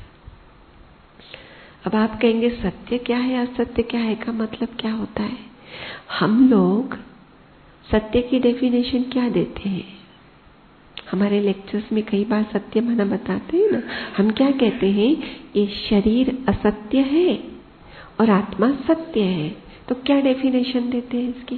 Speaker 2: अब आप कहेंगे सत्य क्या है, असत्य क्या है का मतलब क्या होता है? हम लोग सत्य की डेफिनेशन क्या देते हैं? हमारे लेक्चर्स में कई बार सत्य माना बताते हैं ना, हम क्या कहते हैं? ये शरीर असत्य है और आत्मा सत्य है। तो क्या डेफिनेशन देते हैं इसकी?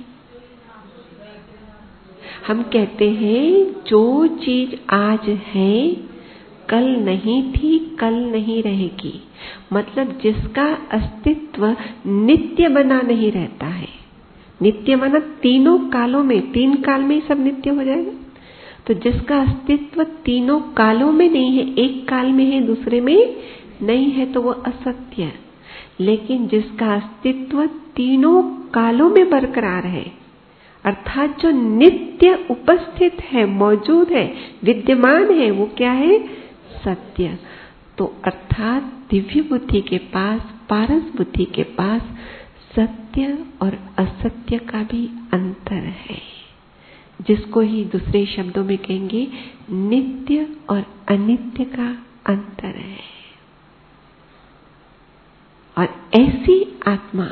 Speaker 2: हम कहते हैं जो चीज आज है कल नहीं थी, कल नहीं रहेगी। मतलब जिसका अस्तित्व नित्य बना नहीं रहता है। नित्य माना तीनों कालों में, 3 काल में ही सब नित्य हो जाएगा। तो जिसका अस्तित्व तीनों कालों में नहीं है, एक काल में है, दूसरे में नहीं है, तो वो असत्य। लेकिन जिसका अस्तित्व तीनों कालों में बरकरार है, अर्थात जो नित्य उपस्थित है, मौजूद है, विद्यमान है, वो क्या है? सत्य। तो अर्थात दिव्य बुद्धि के पास, पारस बुद्धि के पास सत्य और असत्य का भी अंतर है, जिसको ही दूसरे शब्दों में कहेंगे नित्य और अनित्य का अंतर है। और ऐसी आत्मा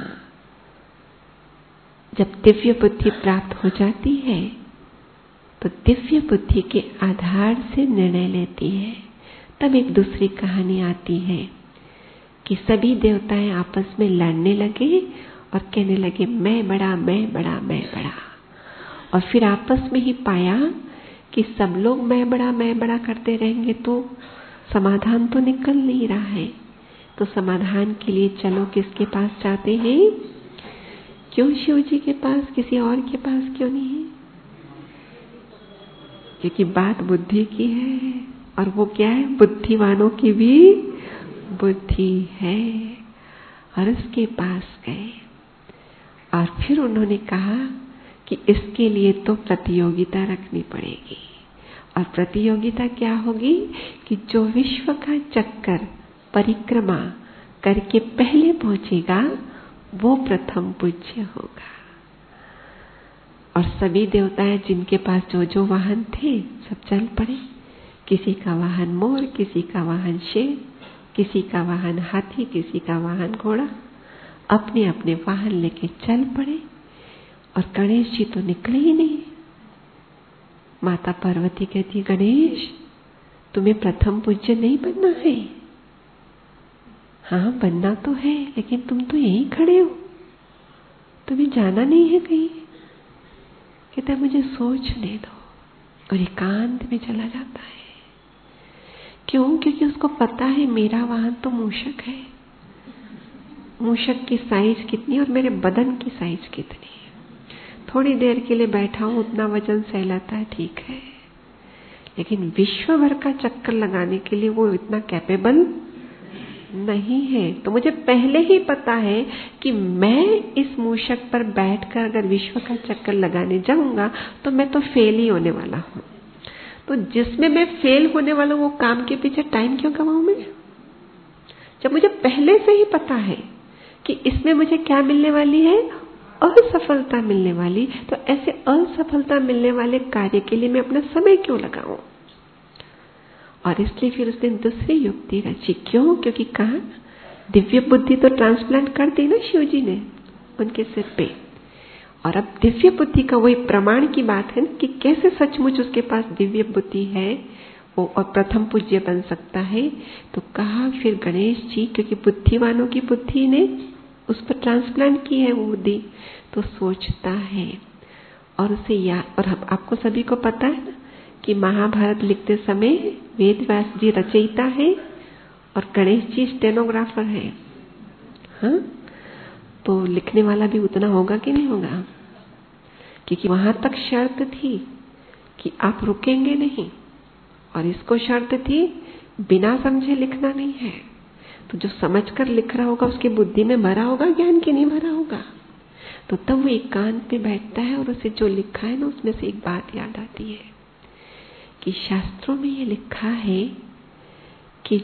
Speaker 2: जब दिव्य बुद्धि प्राप्त हो जाती है तो दिव्य बुद्धि के आधार से निर्णय लेती है। तब एक दूसरी कहानी आती है कि सभी देवताएं आपस में लड़ने लगे और कहने लगे मैं बड़ा, मैं बड़ा, मैं बड़ा। और फिर आपस में ही पाया कि सब लोग मैं बड़ा करते रहेंगे तो समाधान तो निकल नहीं रहा है। तो समाधान के लिए चलो किसके पास जाते हैं? क्यों शिव जी के पास, किसी और के पास क्यों नहीं है? क्योंकि बात बुद्धि की है, और वो क्या है? बुद्धिमानों की भी बुद्धि है। और उसके पास गए और फिर उन्होंने कहा कि इसके लिए तो प्रतियोगिता रखनी पड़ेगी। और प्रतियोगिता क्या होगी? कि जो विश्व का चक्कर परिक्रमा करके पहले पहुंचेगा वो प्रथम पूज्य होगा। और सभी देवताएं जिनके पास जो जो वाहन थे सब चल पड़े। किसी का वाहन मोर, किसी का वाहन शेर, किसी का वाहन हाथी, किसी का वाहन घोड़ा, अपने अपने वाहन लेके चल पड़े। और गणेश जी तो निकले ही नहीं। माता पार्वती कहती, गणेश तुम्हें प्रथम पूज्य नहीं बनना है। हाँ बनना तो है, लेकिन तुम तो यहीं खड़े हो, तुम्हें जाना नहीं है कहीं। कहता है मुझे सोचने दो, और एकांत में चला जाता है। क्यों? क्योंकि उसको पता है मेरा वाहन तो मूषक है। मूषक की साइज कितनी और मेरे बदन की साइज कितनी है। थोड़ी देर के लिए बैठा हूं, उतना वजन सहलाता है, ठीक है, लेकिन विश्व भर का चक्कर लगाने के लिए वो इतना कैपेबल नहीं है। तो मुझे पहले ही पता है कि मैं इस मूषक पर बैठकर अगर विश्व का चक्कर लगाने जाऊंगा तो मैं तो फेल ही होने वाला हूं। तो जिसमें मैं फेल होने वाला हूं वो काम के पीछे टाइम क्यों गवाऊं मैं? जब मुझे पहले से ही पता है कि इसमें मुझे क्या मिलने वाली है, असफलता मिलने वाली, तो ऐसे असफलता मिलने वाले कार्य के लिए मैं अपना समय क्यों लगाऊं? और इसलिए फिर उसने दूसरी युक्ति रची। क्यों? क्योंकि कहा दिव्य बुद्धि तो ट्रांसप्लांट कर दी ना शिव जी ने उनके सिर पे, और अब दिव्य बुद्धि का वही प्रमाण की बात है ना कि कैसे सचमुच उसके पास दिव्य बुद्धि है वो और प्रथम पूज्य बन सकता है। तो कहा फिर गणेश जी, क्योंकि बुद्धिवानों की बुद्धि ने उस पर ट्रांसप्लांट की है वो बुद्धि, तो सोचता है और उसे याद। और आपको सभी को पता है ना कि महाभारत लिखते समय वेद व्यास जी रचयिता है और गणेश जी स्टेनोग्राफर है। हाँ, तो लिखने वाला भी उतना होगा कि नहीं होगा, क्योंकि वहां तक शर्त थी कि आप रुकेंगे नहीं, और इसको शर्त थी बिना समझे लिखना नहीं है। तो जो समझकर लिख रहा होगा उसकी बुद्धि में भरा होगा ज्ञान कि नहीं भरा होगा। तो तब वो एकांत में बैठता है और उसे जो लिखा है ना उसमें से एक बात याद आती है कि शास्त्रों में ये लिखा है कि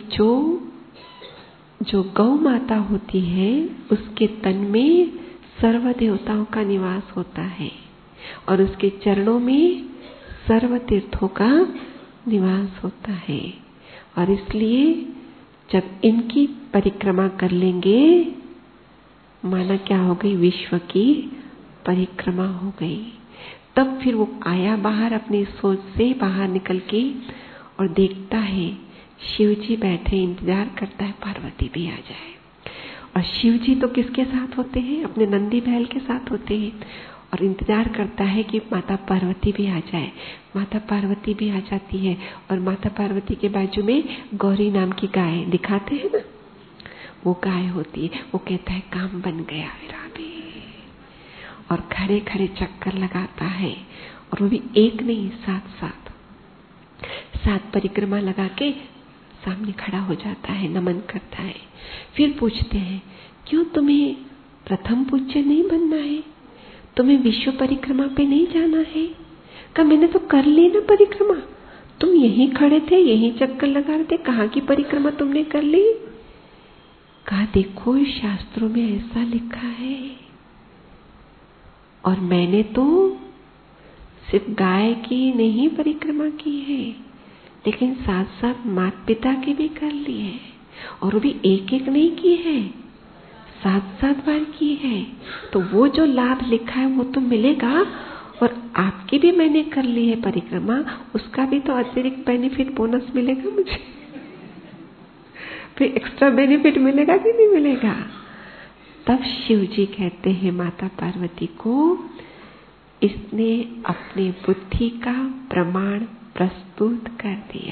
Speaker 2: जो गौ माता होती है उसके तन में सर्व देवताओं का निवास होता है और उसके चरणों में सर्व तीर्थों का निवास होता है। और इसलिए जब इनकी परिक्रमा कर लेंगे, माना क्या हो गई, विश्व की परिक्रमा हो गई। तब फिर वो आया बाहर अपनी सोच से बाहर निकल के और देखता है शिव जी बैठे इंतजार करता है पार्वती भी आ जाए। और शिव जी तो किसके साथ होते हैं? अपने नंदी बैल के साथ होते हैं और इंतजार करता है कि माता पार्वती भी आ जाए। माता पार्वती भी आ जाती है और माता पार्वती के बाजू में गौरी नाम की गाय दिखाते हैं ना, वो गाय होती है। वो कहता है काम बन गया मेरा भी, और खड़े खड़े चक्कर लगाता है, और वो भी एक नहीं सात परिक्रमा लगा के सामने खड़ा हो जाता है, नमन करता है। फिर पूछते हैं क्यों तुम्हें प्रथम पूज्य नहीं बनना है, तुम्हें विश्व परिक्रमा पे नहीं जाना है? कहा मैंने तो कर ली ना परिक्रमा, तुम यहीं खड़े थे, यहीं चक्कर लगा रहे थे, कहाँ की परिक्रमा तुमने कर ली? कहा देखो शास्त्रों में ऐसा लिखा है, और मैंने तो सिर्फ गाय की नहीं परिक्रमा की है, लेकिन साथ साथ माता पिता की भी कर ली है, और वो भी एक एक नहीं की है, 7 बार की है। तो वो जो लाभ लिखा है वो तो मिलेगा, और आपकी भी मैंने कर ली है परिक्रमा, उसका भी तो अतिरिक्त बेनिफिट बोनस मिलेगा मुझे, फिर एक्स्ट्रा बेनिफिट मिलेगा कि नहीं मिलेगा? तब शिव जी कहते हैं माता पार्वती को, इसने अपनी बुद्धि का प्रमाण प्रस्तुत कर दिया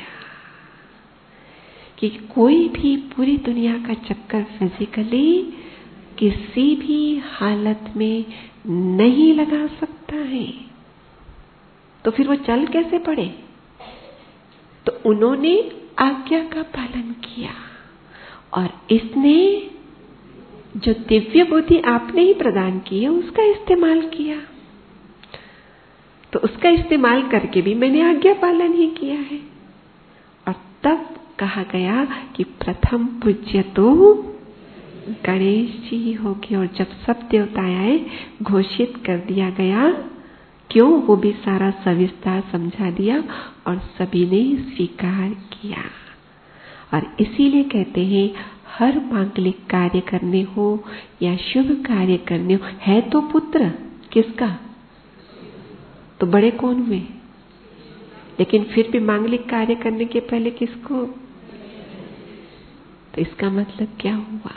Speaker 2: कि कोई भी पूरी दुनिया का चक्कर फिजिकली किसी भी हालत में नहीं लगा सकता है। तो फिर वो चल कैसे पड़े? तो उन्होंने आज्ञा का पालन किया, और इसने जो दिव्य बुद्धि आपने ही प्रदान की है उसका इस्तेमाल किया। तो उसका इस्तेमाल करके भी मैंने आज्ञा पालन ही किया है। और तब कहा गया कि प्रथम पूज्य तो गणेश जी ही होगी। और जब सब देवता आए घोषित कर दिया गया, क्यों? वो भी सारा सविस्तार समझा दिया और सभी ने स्वीकार किया। और इसीलिए कहते हैं हर मांगलिक कार्य करने हो या शुभ कार्य करने हो, है तो पुत्र किसका? तो बड़े कौन हुए? लेकिन फिर भी मांगलिक कार्य करने के पहले किसको? तो इसका मतलब क्या हुआ?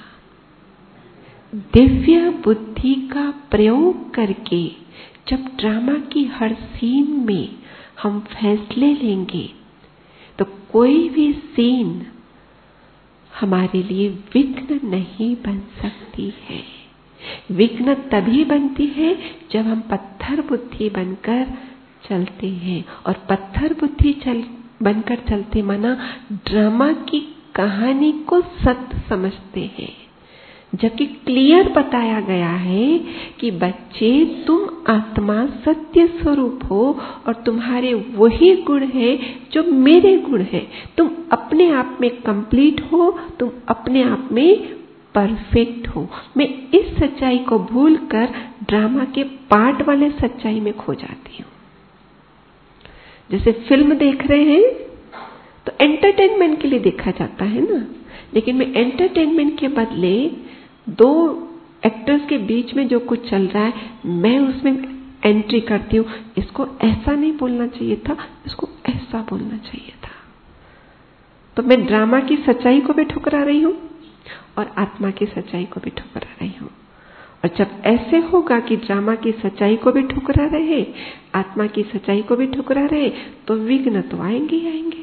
Speaker 2: दिव्य बुद्धि का प्रयोग करके जब ड्रामा की हर सीन में हम फैसले लेंगे, तो कोई भी सीन हमारे लिए विघ्न नहीं बन सकती है। विघ्न तभी बनती है जब हम पत्थर बुद्धि बनकर चलते हैं, और पत्थर बुद्धि बनकर चलते माना ड्रामा की कहानी को सत्य समझते हैं। जबकि क्लियर बताया गया है कि बच्चे तुम आत्मा सत्य स्वरूप हो और तुम्हारे वही गुण है जो मेरे गुण है। तुम अपने आप में कंप्लीट हो, तुम अपने आप में परफेक्ट हो। मैं इस सच्चाई को भूलकर ड्रामा के पार्ट वाले सच्चाई में खो जाती हूँ। जैसे फिल्म देख रहे हैं तो एंटरटेनमेंट के लिए देखा जाता है ना, लेकिन मैं एंटरटेनमेंट के बदले दो एक्टर्स के बीच में जो कुछ चल रहा है मैं उसमें एंट्री करती हूँ। इसको ऐसा नहीं बोलना चाहिए था, इसको ऐसा बोलना चाहिए था। तो मैं ड्रामा की सच्चाई को भी ठुकरा रही हूँ और आत्मा की सच्चाई को भी ठुकरा रही हूँ। और जब ऐसे होगा कि ड्रामा की सच्चाई को भी ठुकरा रहे, आत्मा की सच्चाई को भी ठुकरा रहे, तो विघ्न तो आएंगे ही आएंगे,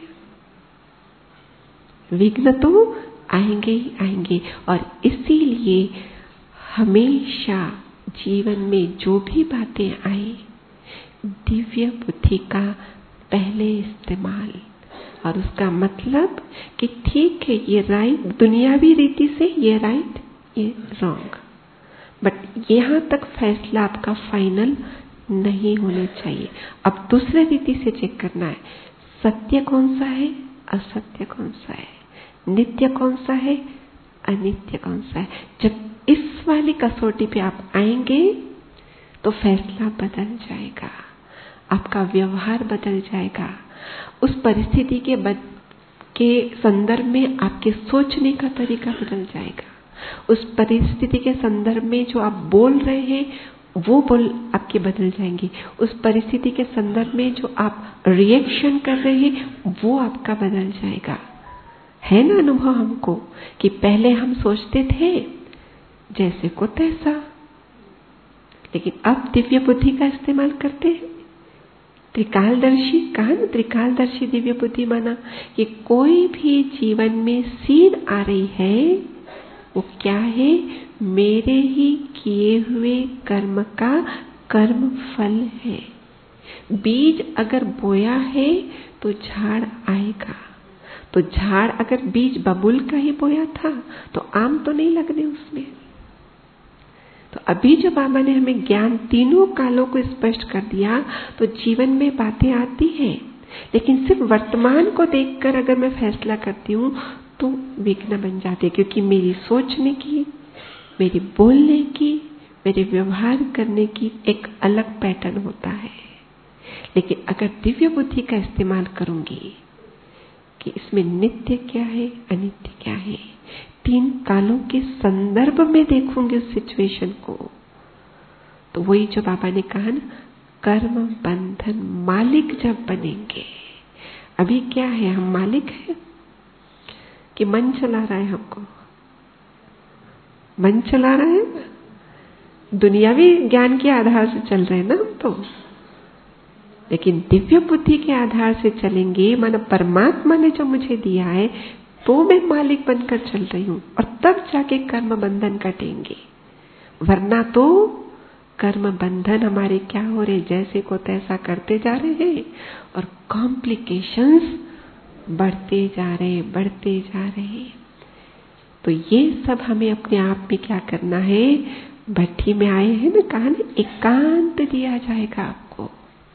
Speaker 2: विघ्न तो आएंगे ही आएंगे। और इसीलिए हमेशा जीवन में जो भी बातें आए, दिव्य बुद्धि का पहले इस्तेमाल। और उसका मतलब कि ठीक है ये राइट, दुनियावी रीति से ये राइट, ये रॉन्ग, बट यहाँ तक फैसला आपका फाइनल नहीं होना चाहिए। अब दूसरे रीति से चेक करना है, सत्य कौन सा है, असत्य कौन सा है, नित्य कौन सा है, अनित्य कौन सा है। जब इस वाली कसौटी पे आप आएंगे तो फैसला बदल जाएगा, आपका व्यवहार बदल जाएगा। उस परिस्थिति के संदर्भ में आपके सोचने का तरीका बदल जाएगा। उस परिस्थिति के संदर्भ में जो आप बोल रहे हैं वो बोल आपके बदल जाएंगे। उस परिस्थिति के संदर्भ में जो आप रिएक्शन कर रहे हैं वो आपका बदल जाएगा। है ना अनुभव हमको कि पहले हम सोचते थे जैसे को तैसा, लेकिन अब दिव्य बुद्धि का इस्तेमाल करते हैं। त्रिकालदर्शी कहा ना, त्रिकालदर्शी दिव्य बुद्धि माना कि कोई भी जीवन में सीन आ रही है वो क्या है, मेरे ही किए हुए कर्म का कर्म फल है। बीज अगर बोया है तो झाड़ आएगा, तो झाड़ अगर बीज बबूल का ही बोया था तो आम तो नहीं लगने उसमें। तो अभी जो बाबा ने हमें ज्ञान तीनों कालों को स्पष्ट कर दिया, तो जीवन में बातें आती हैं, लेकिन सिर्फ वर्तमान को देखकर अगर मैं फैसला करती हूँ तो विघ्न बन जाते, क्योंकि मेरी सोचने की, मेरी बोलने की, मेरे व्यवहार करने की एक अलग पैटर्न होता है। लेकिन अगर दिव्य बुद्धि का इस्तेमाल करूंगी कि इसमें नित्य क्या है, अनित्य क्या है, तीन कालों के संदर्भ में देखूंगी उस सिचुएशन को, तो वही जो बाबा ने कहा ना, कर्म बंधन मालिक जब बनेंगे। अभी क्या है, हम मालिक हैं कि मन चला रहा है हमको? मन चला रहा है, दुनियावी ज्ञान के आधार से चल रहे हैं ना हम तो। लेकिन दिव्य बुद्धि के आधार से चलेंगे, मानो परमात्मा ने जो मुझे दिया है तो मैं मालिक बनकर चल रही हूँ, और तब जाके कर्म बंधन कटेंगे। वरना तो कर्म बंधन हमारे क्या हो रहे, जैसे को तैसा करते जा रहे हैं और कॉम्प्लिकेशंस बढ़ते जा रहे हैं। तो ये सब हमें अपने आप में क्या करना है, भट्टी में आए हैं ना, कहा ना एकांत दिया जाएगा आपको।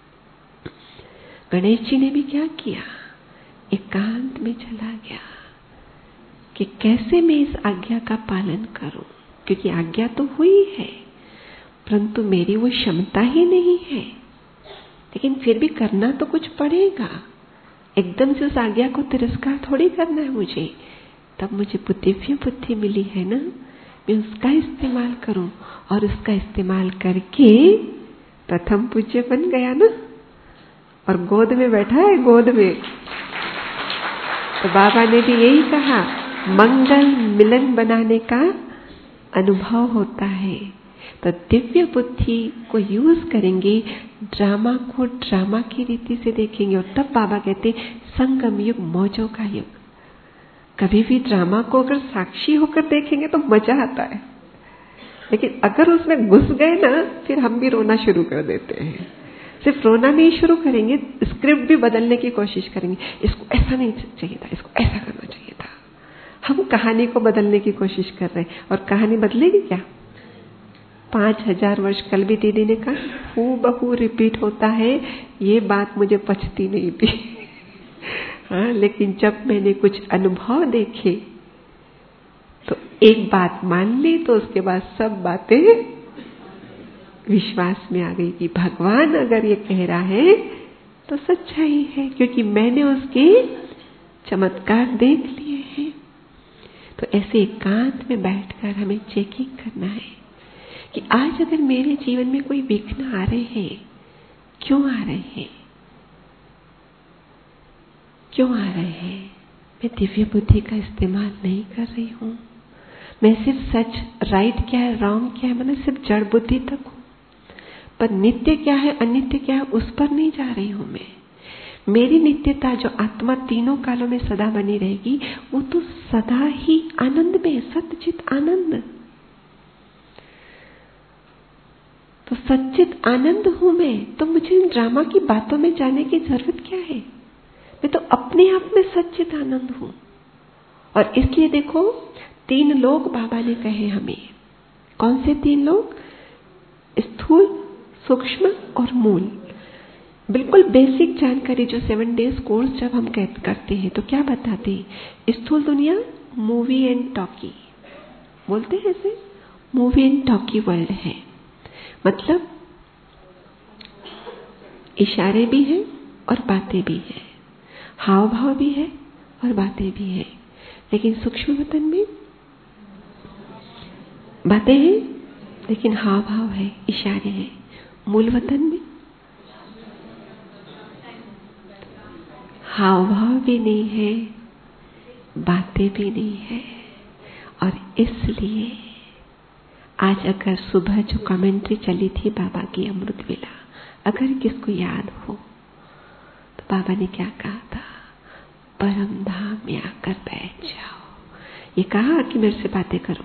Speaker 2: गणेश जी ने भी क्या किया, एकांत में चला गया कि कैसे मैं इस आज्ञा का पालन करूं, क्योंकि आज्ञा तो हुई है परंतु मेरी वो क्षमता ही नहीं है। लेकिन फिर भी करना तो कुछ पड़ेगा, एकदम से उस आज्ञा को तिरस्कार थोड़ी करना है मुझे। तब मुझे दिव्य बुद्धि मिली है ना, मैं उसका इस्तेमाल करूं, और उसका इस्तेमाल करके प्रथम पूज्य बन गया ना, और गोद में बैठा है, गोद में। तो बाबा ने भी यही कहा, मंगल मिलन बनाने का अनुभव होता है। तो दिव्य बुद्धि को यूज करेंगे, ड्रामा को ड्रामा की रीति से देखेंगे, और तब बाबा कहते संगम युग मौजों का युग। कभी भी ड्रामा को अगर साक्षी होकर देखेंगे तो मजा आता है, लेकिन अगर उसमें घुस गए ना, फिर हम भी रोना शुरू कर देते हैं। सिर्फ रोना नहीं शुरू करेंगे, स्क्रिप्ट भी बदलने की कोशिश करेंगे, इसको ऐसा नहीं चाहिए था, इसको ऐसा करना चाहिए था। हम कहानी को बदलने की कोशिश कर रहे हैं, और कहानी बदलेगी क्या? 5000 वर्ष कल भी दीदी ने कहा हूबहू रिपीट होता है, ये बात मुझे पचती नहीं थी। हाँ, लेकिन जब मैंने कुछ अनुभव देखे तो एक बात मान ली, तो उसके बाद सब बातें विश्वास में आ गई कि भगवान अगर ये कह रहा है तो सच्चाई है, क्योंकि मैंने उसकी चमत्कार देख लिए हैं। तो ऐसे एकांत में बैठकर हमें चेकिंग करना है कि आज अगर मेरे जीवन में कोई विघ्न आ रहे हैं, क्यों आ रहे हैं, क्यों आ रहे हैं? मैं दिव्य बुद्धि का इस्तेमाल नहीं कर रही हूँ। मैं सिर्फ सच, राइट क्या है, रॉन्ग क्या है, मैंने सिर्फ जड़ बुद्धि तक हूँ, पर नित्य क्या है, अनित्य क्या है, उस पर नहीं जा रही हूँ मैं। मेरी नित्यता जो आत्मा तीनों कालों में सदा बनी रहेगी, वो तो सदा ही आनंद में, सच्चित आनंद। तो सच्चित आनंद हूं मैं, तो मुझे इन ड्रामा की बातों में जाने की जरूरत क्या है? मैं तो अपने आप में सच्चित आनंद हूं। और इसलिए देखो, 3 लोग बाबा ने कहे हमें। कौन से 3 लोग? स्थूल, सूक्ष्म और मूल। बिल्कुल बेसिक जानकारी जो 7 डेज कोर्स जब हम करते हैं तो क्या बताते हैं? स्थूल दुनिया मूवी एंड टॉकी बोलते हैं, ऐसे मूवी एंड टॉकी वर्ल्ड है। मतलब इशारे भी हैं और बातें भी हैं, हाव भाव भी है और बातें भी हैं। लेकिन सूक्ष्म वतन में बातें हैं लेकिन हाव भाव है, इशारे हैं। मूल वतन में हाव भाव भी नहीं है, बातें भी नहीं है। और इसलिए आज अगर सुबह जो कमेंट्री चली थी बाबा की अमृत वेला, अगर किसको याद हो तो बाबा ने क्या कहा था? परम धाम में आकर बैठ जाओ। ये कहा कि मेरे से बातें करो।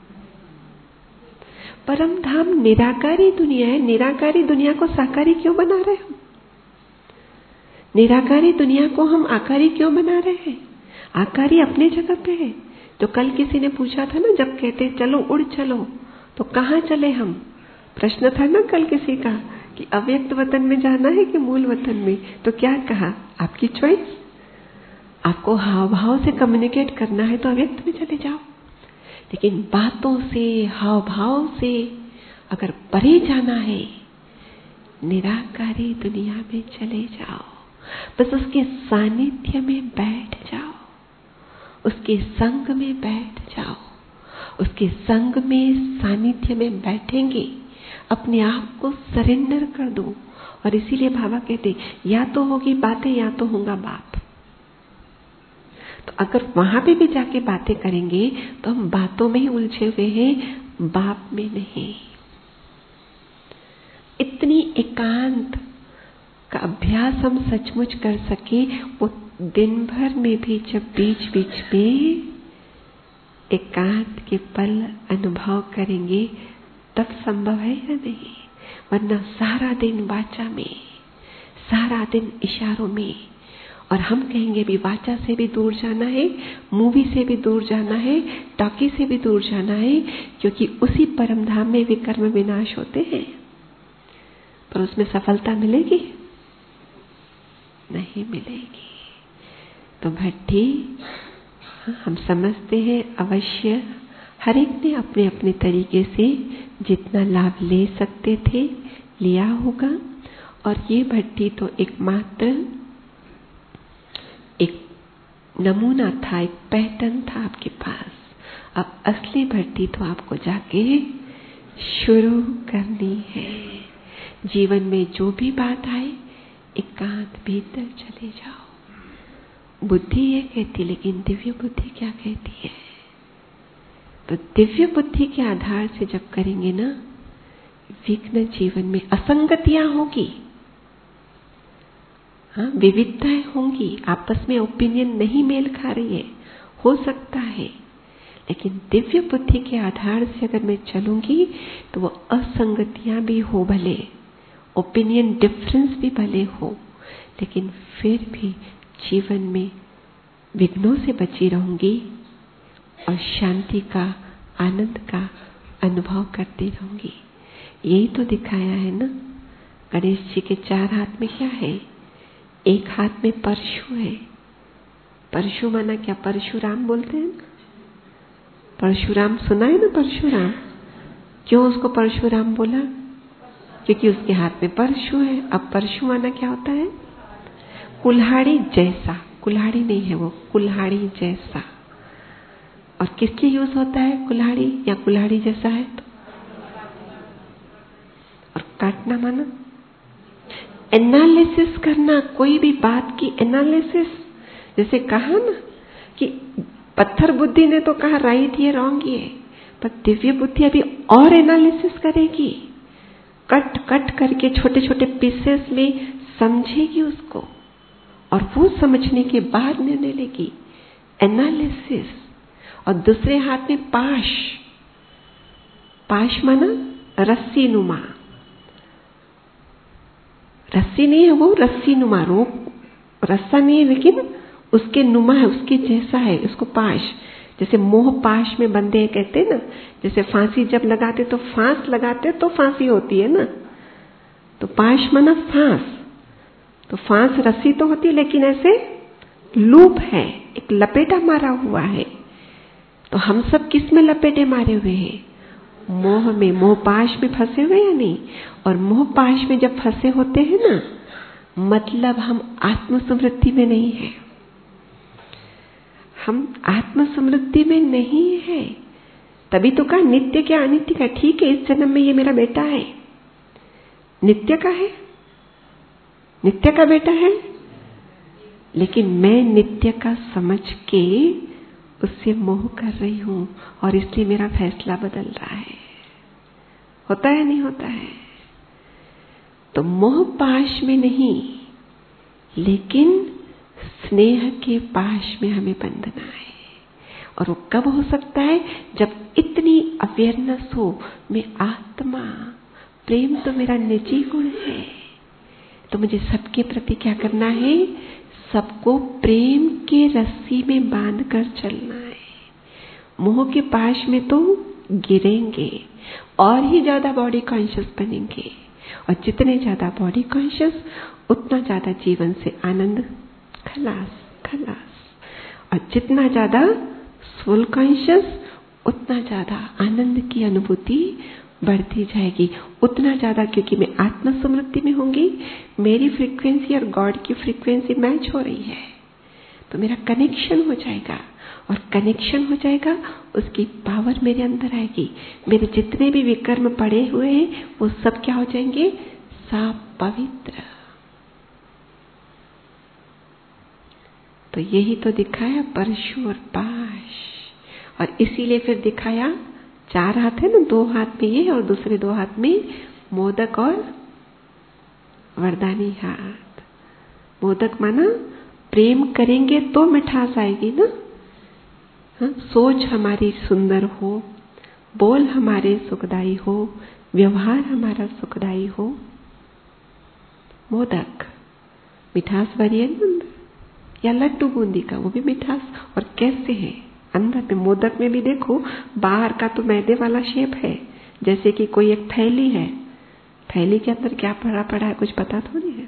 Speaker 2: परम धाम निराकारी दुनिया है। निराकारी दुनिया को साकारी क्यों बना रहे हो? निराकारी दुनिया को हम आकारी क्यों बना रहे हैं? आकारी अपने जगह पे है। तो कल किसी ने पूछा था ना, जब कहते चलो उड़ चलो, तो कहाँ चले हम? प्रश्न था ना कल किसी का कि अव्यक्त वतन में जाना है कि मूल वतन में? तो क्या कहा? आपकी चॉइस। आपको हाव भाव से कम्युनिकेट करना है तो अव्यक्त में चले जाओ, लेकिन बातों से, हाव भाव से अगर परे जाना है, निराकारी दुनिया में चले जाओ। बस उसके सानिध्य में बैठ जाओ, उसके संग में बैठ जाओ। उसके संग में, सानिध्य में बैठेंगे, अपने आप को सरेंडर कर दो। और इसीलिए बाबा कहते या तो होगी बातें या तो होगा बाप। तो अगर वहां पे भी जाके बातें करेंगे तो हम बातों में ही उलझे हुए हैं, बाप में नहीं। इतनी एकांत का अभ्यास हम सचमुच कर सके, वो दिन भर में भी जब बीच बीच में एकांत के पल अनुभव करेंगे तब संभव है या नहीं? वरना सारा दिन वाचा में, सारा दिन इशारों में। और हम कहेंगे भी वाचा से भी दूर जाना है, मूवी से भी दूर जाना है, टॉकी से भी दूर जाना है, क्योंकि उसी परम धाम में विकर्म विनाश होते हैं। पर उसमें सफलता मिलेगी? नहीं मिलेगी। तो भट्टी, हम समझते हैं अवश्य हर एक ने अपने अपने तरीके से जितना लाभ ले सकते थे लिया होगा। और ये भट्टी तो एकमात्र एक नमूना था, एक पैटर्न था आपके पास। अब असली भट्टी तो आपको जाके शुरू करनी है। जीवन में जो भी बात आए, एकांत भीतर चले जाओ। बुद्धि ये कहती, लेकिन दिव्य बुद्धि क्या कहती है? तो दिव्य बुद्धि के आधार से जब करेंगे ना, विघ्न जीवन में असंगतियां होगी, हाँ, विविधताएं होंगी, आपस में ओपिनियन नहीं मेल खा रही है, हो सकता है। लेकिन दिव्य बुद्धि के आधार से अगर मैं चलूंगी तो वो असंगतियां भी हो भले, ओपिनियन डिफरेंस भी भले हो, लेकिन फिर भी जीवन में विघ्नों से बची रहूंगी और शांति का, आनंद का अनुभव करती रहूंगी। यही तो दिखाया है ना। गणेश जी के 4 हाथ में क्या है? एक हाथ में परशु है। परशु माना क्या? परशुराम बोलते हैं ना। परशुराम सुना है ना? परशुराम, क्यों उसको परशुराम बोला? क्योंकि उसके हाथ में परशु है। अब परशु माना क्या होता है? कुल्हाड़ी जैसा, कुल्हाड़ी नहीं है, वो कुल्हाड़ी जैसा। और किस लिए यूज होता है कुल्हाड़ी या कुल्हाड़ी जैसा है तो? और काटना माना एनालिसिस करना, कोई भी बात की एनालिसिस। जैसे कहा ना कि पत्थर बुद्धि ने तो कहा राइट ये रॉन्ग ये, पर दिव्य बुद्धि अभी और एनालिसिस करेगी, कट कट करके छोटे छोटे पीसेस में समझेगी उसको, और वो समझने के बाद निर्णय लेगी। एनालिसिस। और दूसरे हाथ में पाश, पाश माना रस्सी नुमा, रस्सी नहीं है वो, रस्सी नुमा, रोप रस्सा नहीं है लेकिन उसके नुमा है, उसके जैसा है, उसको पाश। जैसे मोह पाश में बंधे हैं कहते हैं ना, जैसे फांसी जब लगाते तो फांस लगाते तो फांसी होती है ना, तो पाश माना फांस। तो फांस रस्सी तो होती है लेकिन ऐसे लूप है, एक लपेटा मारा हुआ है। तो हम सब किस में लपेटे मारे हुए हैं? मोह में, मोह पाश में फंसे हुए या नहीं? और मोह पाश में जब फंसे होते हैं ना, मतलब हम आत्म समृद्धि में नहीं है, हम आत्म समृद्धि में नहीं है। तभी तो कहा नित्य क्या अनित्य का। ठीक है, इस जन्म में ये मेरा बेटा है, नित्य का है, नित्य का बेटा है, लेकिन मैं नित्य का समझ के उससे मोह कर रही हूं, और इसलिए मेरा फैसला बदल रहा है। होता है नहीं होता है? तो मोह पाश में नहीं, लेकिन स्नेह के पाश में हमें बंधना है। और वो कब हो सकता है? जब इतनी अवेयरनेस हो, मैं आत्मा, प्रेम तो मेरा निजी गुण है, तो मुझे सबके प्रति क्या करना है? सबको प्रेम के रस्सी में बांध कर चलना है। मोह के पाश में तो गिरेंगे और ही ज्यादा बॉडी कॉन्शियस बनेंगे, और जितने ज्यादा बॉडी कॉन्शियस उतना ज्यादा जीवन से आनंद खलास खलास, और जितना ज्यादा सोल कॉन्शियस उतना ज्यादा आनंद की अनुभूति बढ़ती जाएगी, उतना ज्यादा, क्योंकि मैं आत्म समृद्धि में होंगी, मेरी फ्रीक्वेंसी और गॉड की फ्रीक्वेंसी मैच हो रही है, तो मेरा कनेक्शन हो जाएगा, और कनेक्शन हो जाएगा, उसकी पावर मेरे अंदर आएगी। मेरे जितने भी विकर्म पड़े हुए हैं वो सब क्या हो जाएंगे? साफ पवित्र। तो यही तो दिखाया परशु और पाश, और इसीलिए फिर दिखाया 4 हाथ है ना, 2 हाथ में ये और दूसरे 2 हाथ में मोदक और वरदानी हाथ। मोदक माना प्रेम करेंगे तो मिठास आएगी ना। सोच हमारी सुंदर हो, बोल हमारे सुखदाई हो, व्यवहार हमारा सुखदाई हो। मोदक मिठास भरी है ना अंदर, या लड्डू बूंदी का, वो भी मिठास। और कैसे है अंदर में? मोदक में भी देखो, बाहर का तो मैदे वाला शेप है, जैसे कि कोई एक थैली है, थैली के अंदर क्या भरा पड़ा है कुछ पता थोड़ी है।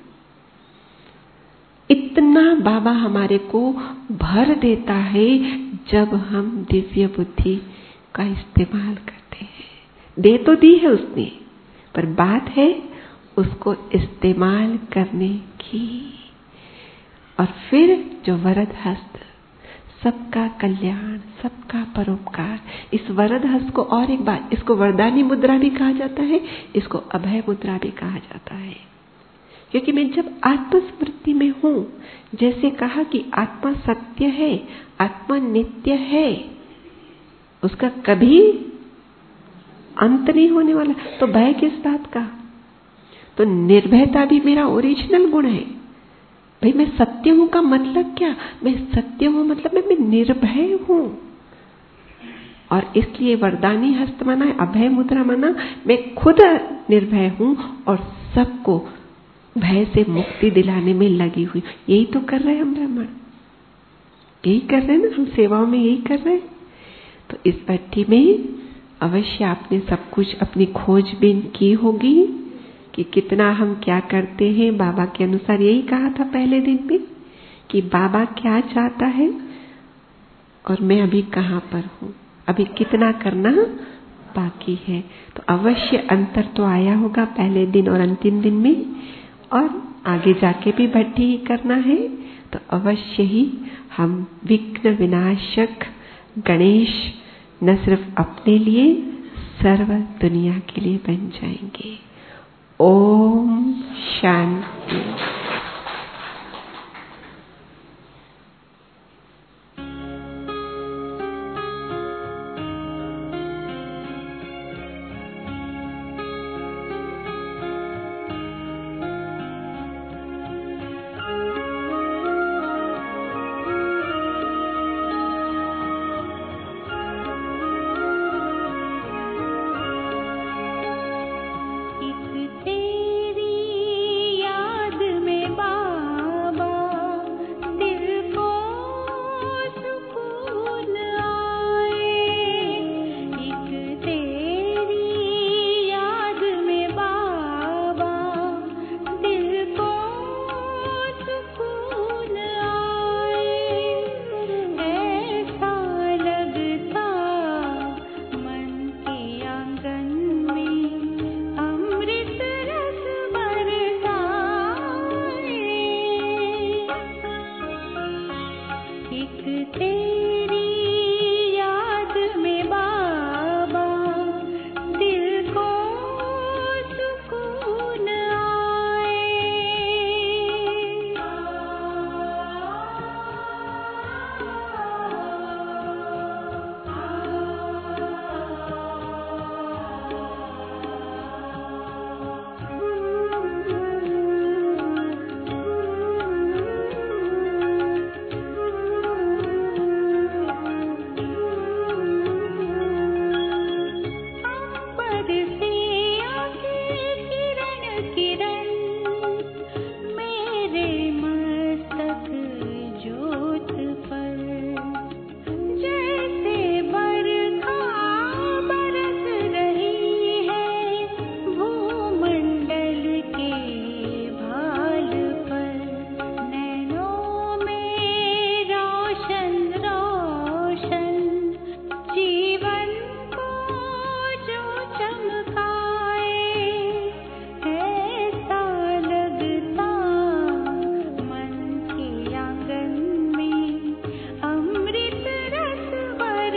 Speaker 2: इतना बाबा हमारे को भर देता है जब हम दिव्य बुद्धि का इस्तेमाल करते हैं। दे तो दी है उसने, पर बात है उसको इस्तेमाल करने की। और फिर जो वरद हस्त, सबका कल्याण, सबका परोपकार, इस वरद हस्त को और एक बार, इसको वरदानी मुद्रा भी कहा जाता है, इसको अभय मुद्रा भी कहा जाता है। क्योंकि मैं जब आत्मस्मृति में हूं, जैसे कहा कि आत्मा सत्य है, आत्मा नित्य है, उसका कभी अंत नहीं होने वाला, तो भय किस बात का? तो निर्भयता भी मेरा ओरिजिनल गुण है। भाई मैं सत्य हूं का मतलब क्या? मैं सत्य हूं मतलब मैं निर्भय हूं। और इसलिए वरदानी हस्त माना है, अभय मुद्रा माना मैं खुद निर्भय हूं और सबको भय से मुक्ति दिलाने में लगी हुई। यही तो कर रहे हैं हम ब्राह्मण, यही कर रहे हैं ना, हम सेवाओं में यही कर रहे हैं। तो इस भट्टी में अवश्य आपने सब कुछ अपनी खोजबीन की होगी कि कितना हम क्या करते हैं बाबा के अनुसार। यही कहा था पहले दिन भी कि बाबा क्या चाहता है और मैं अभी कहाँ पर हूँ, अभी कितना करना बाकी है। तो अवश्य अंतर तो आया होगा पहले दिन और अंतिम दिन में, और आगे जाके भी भट्टी ही करना है तो अवश्य ही हम विघ्न विनाशक गणेश न सिर्फ अपने लिए सर्व दुनिया के लिए बन जाएंगे। ओम शांति।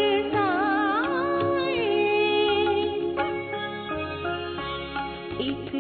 Speaker 3: एक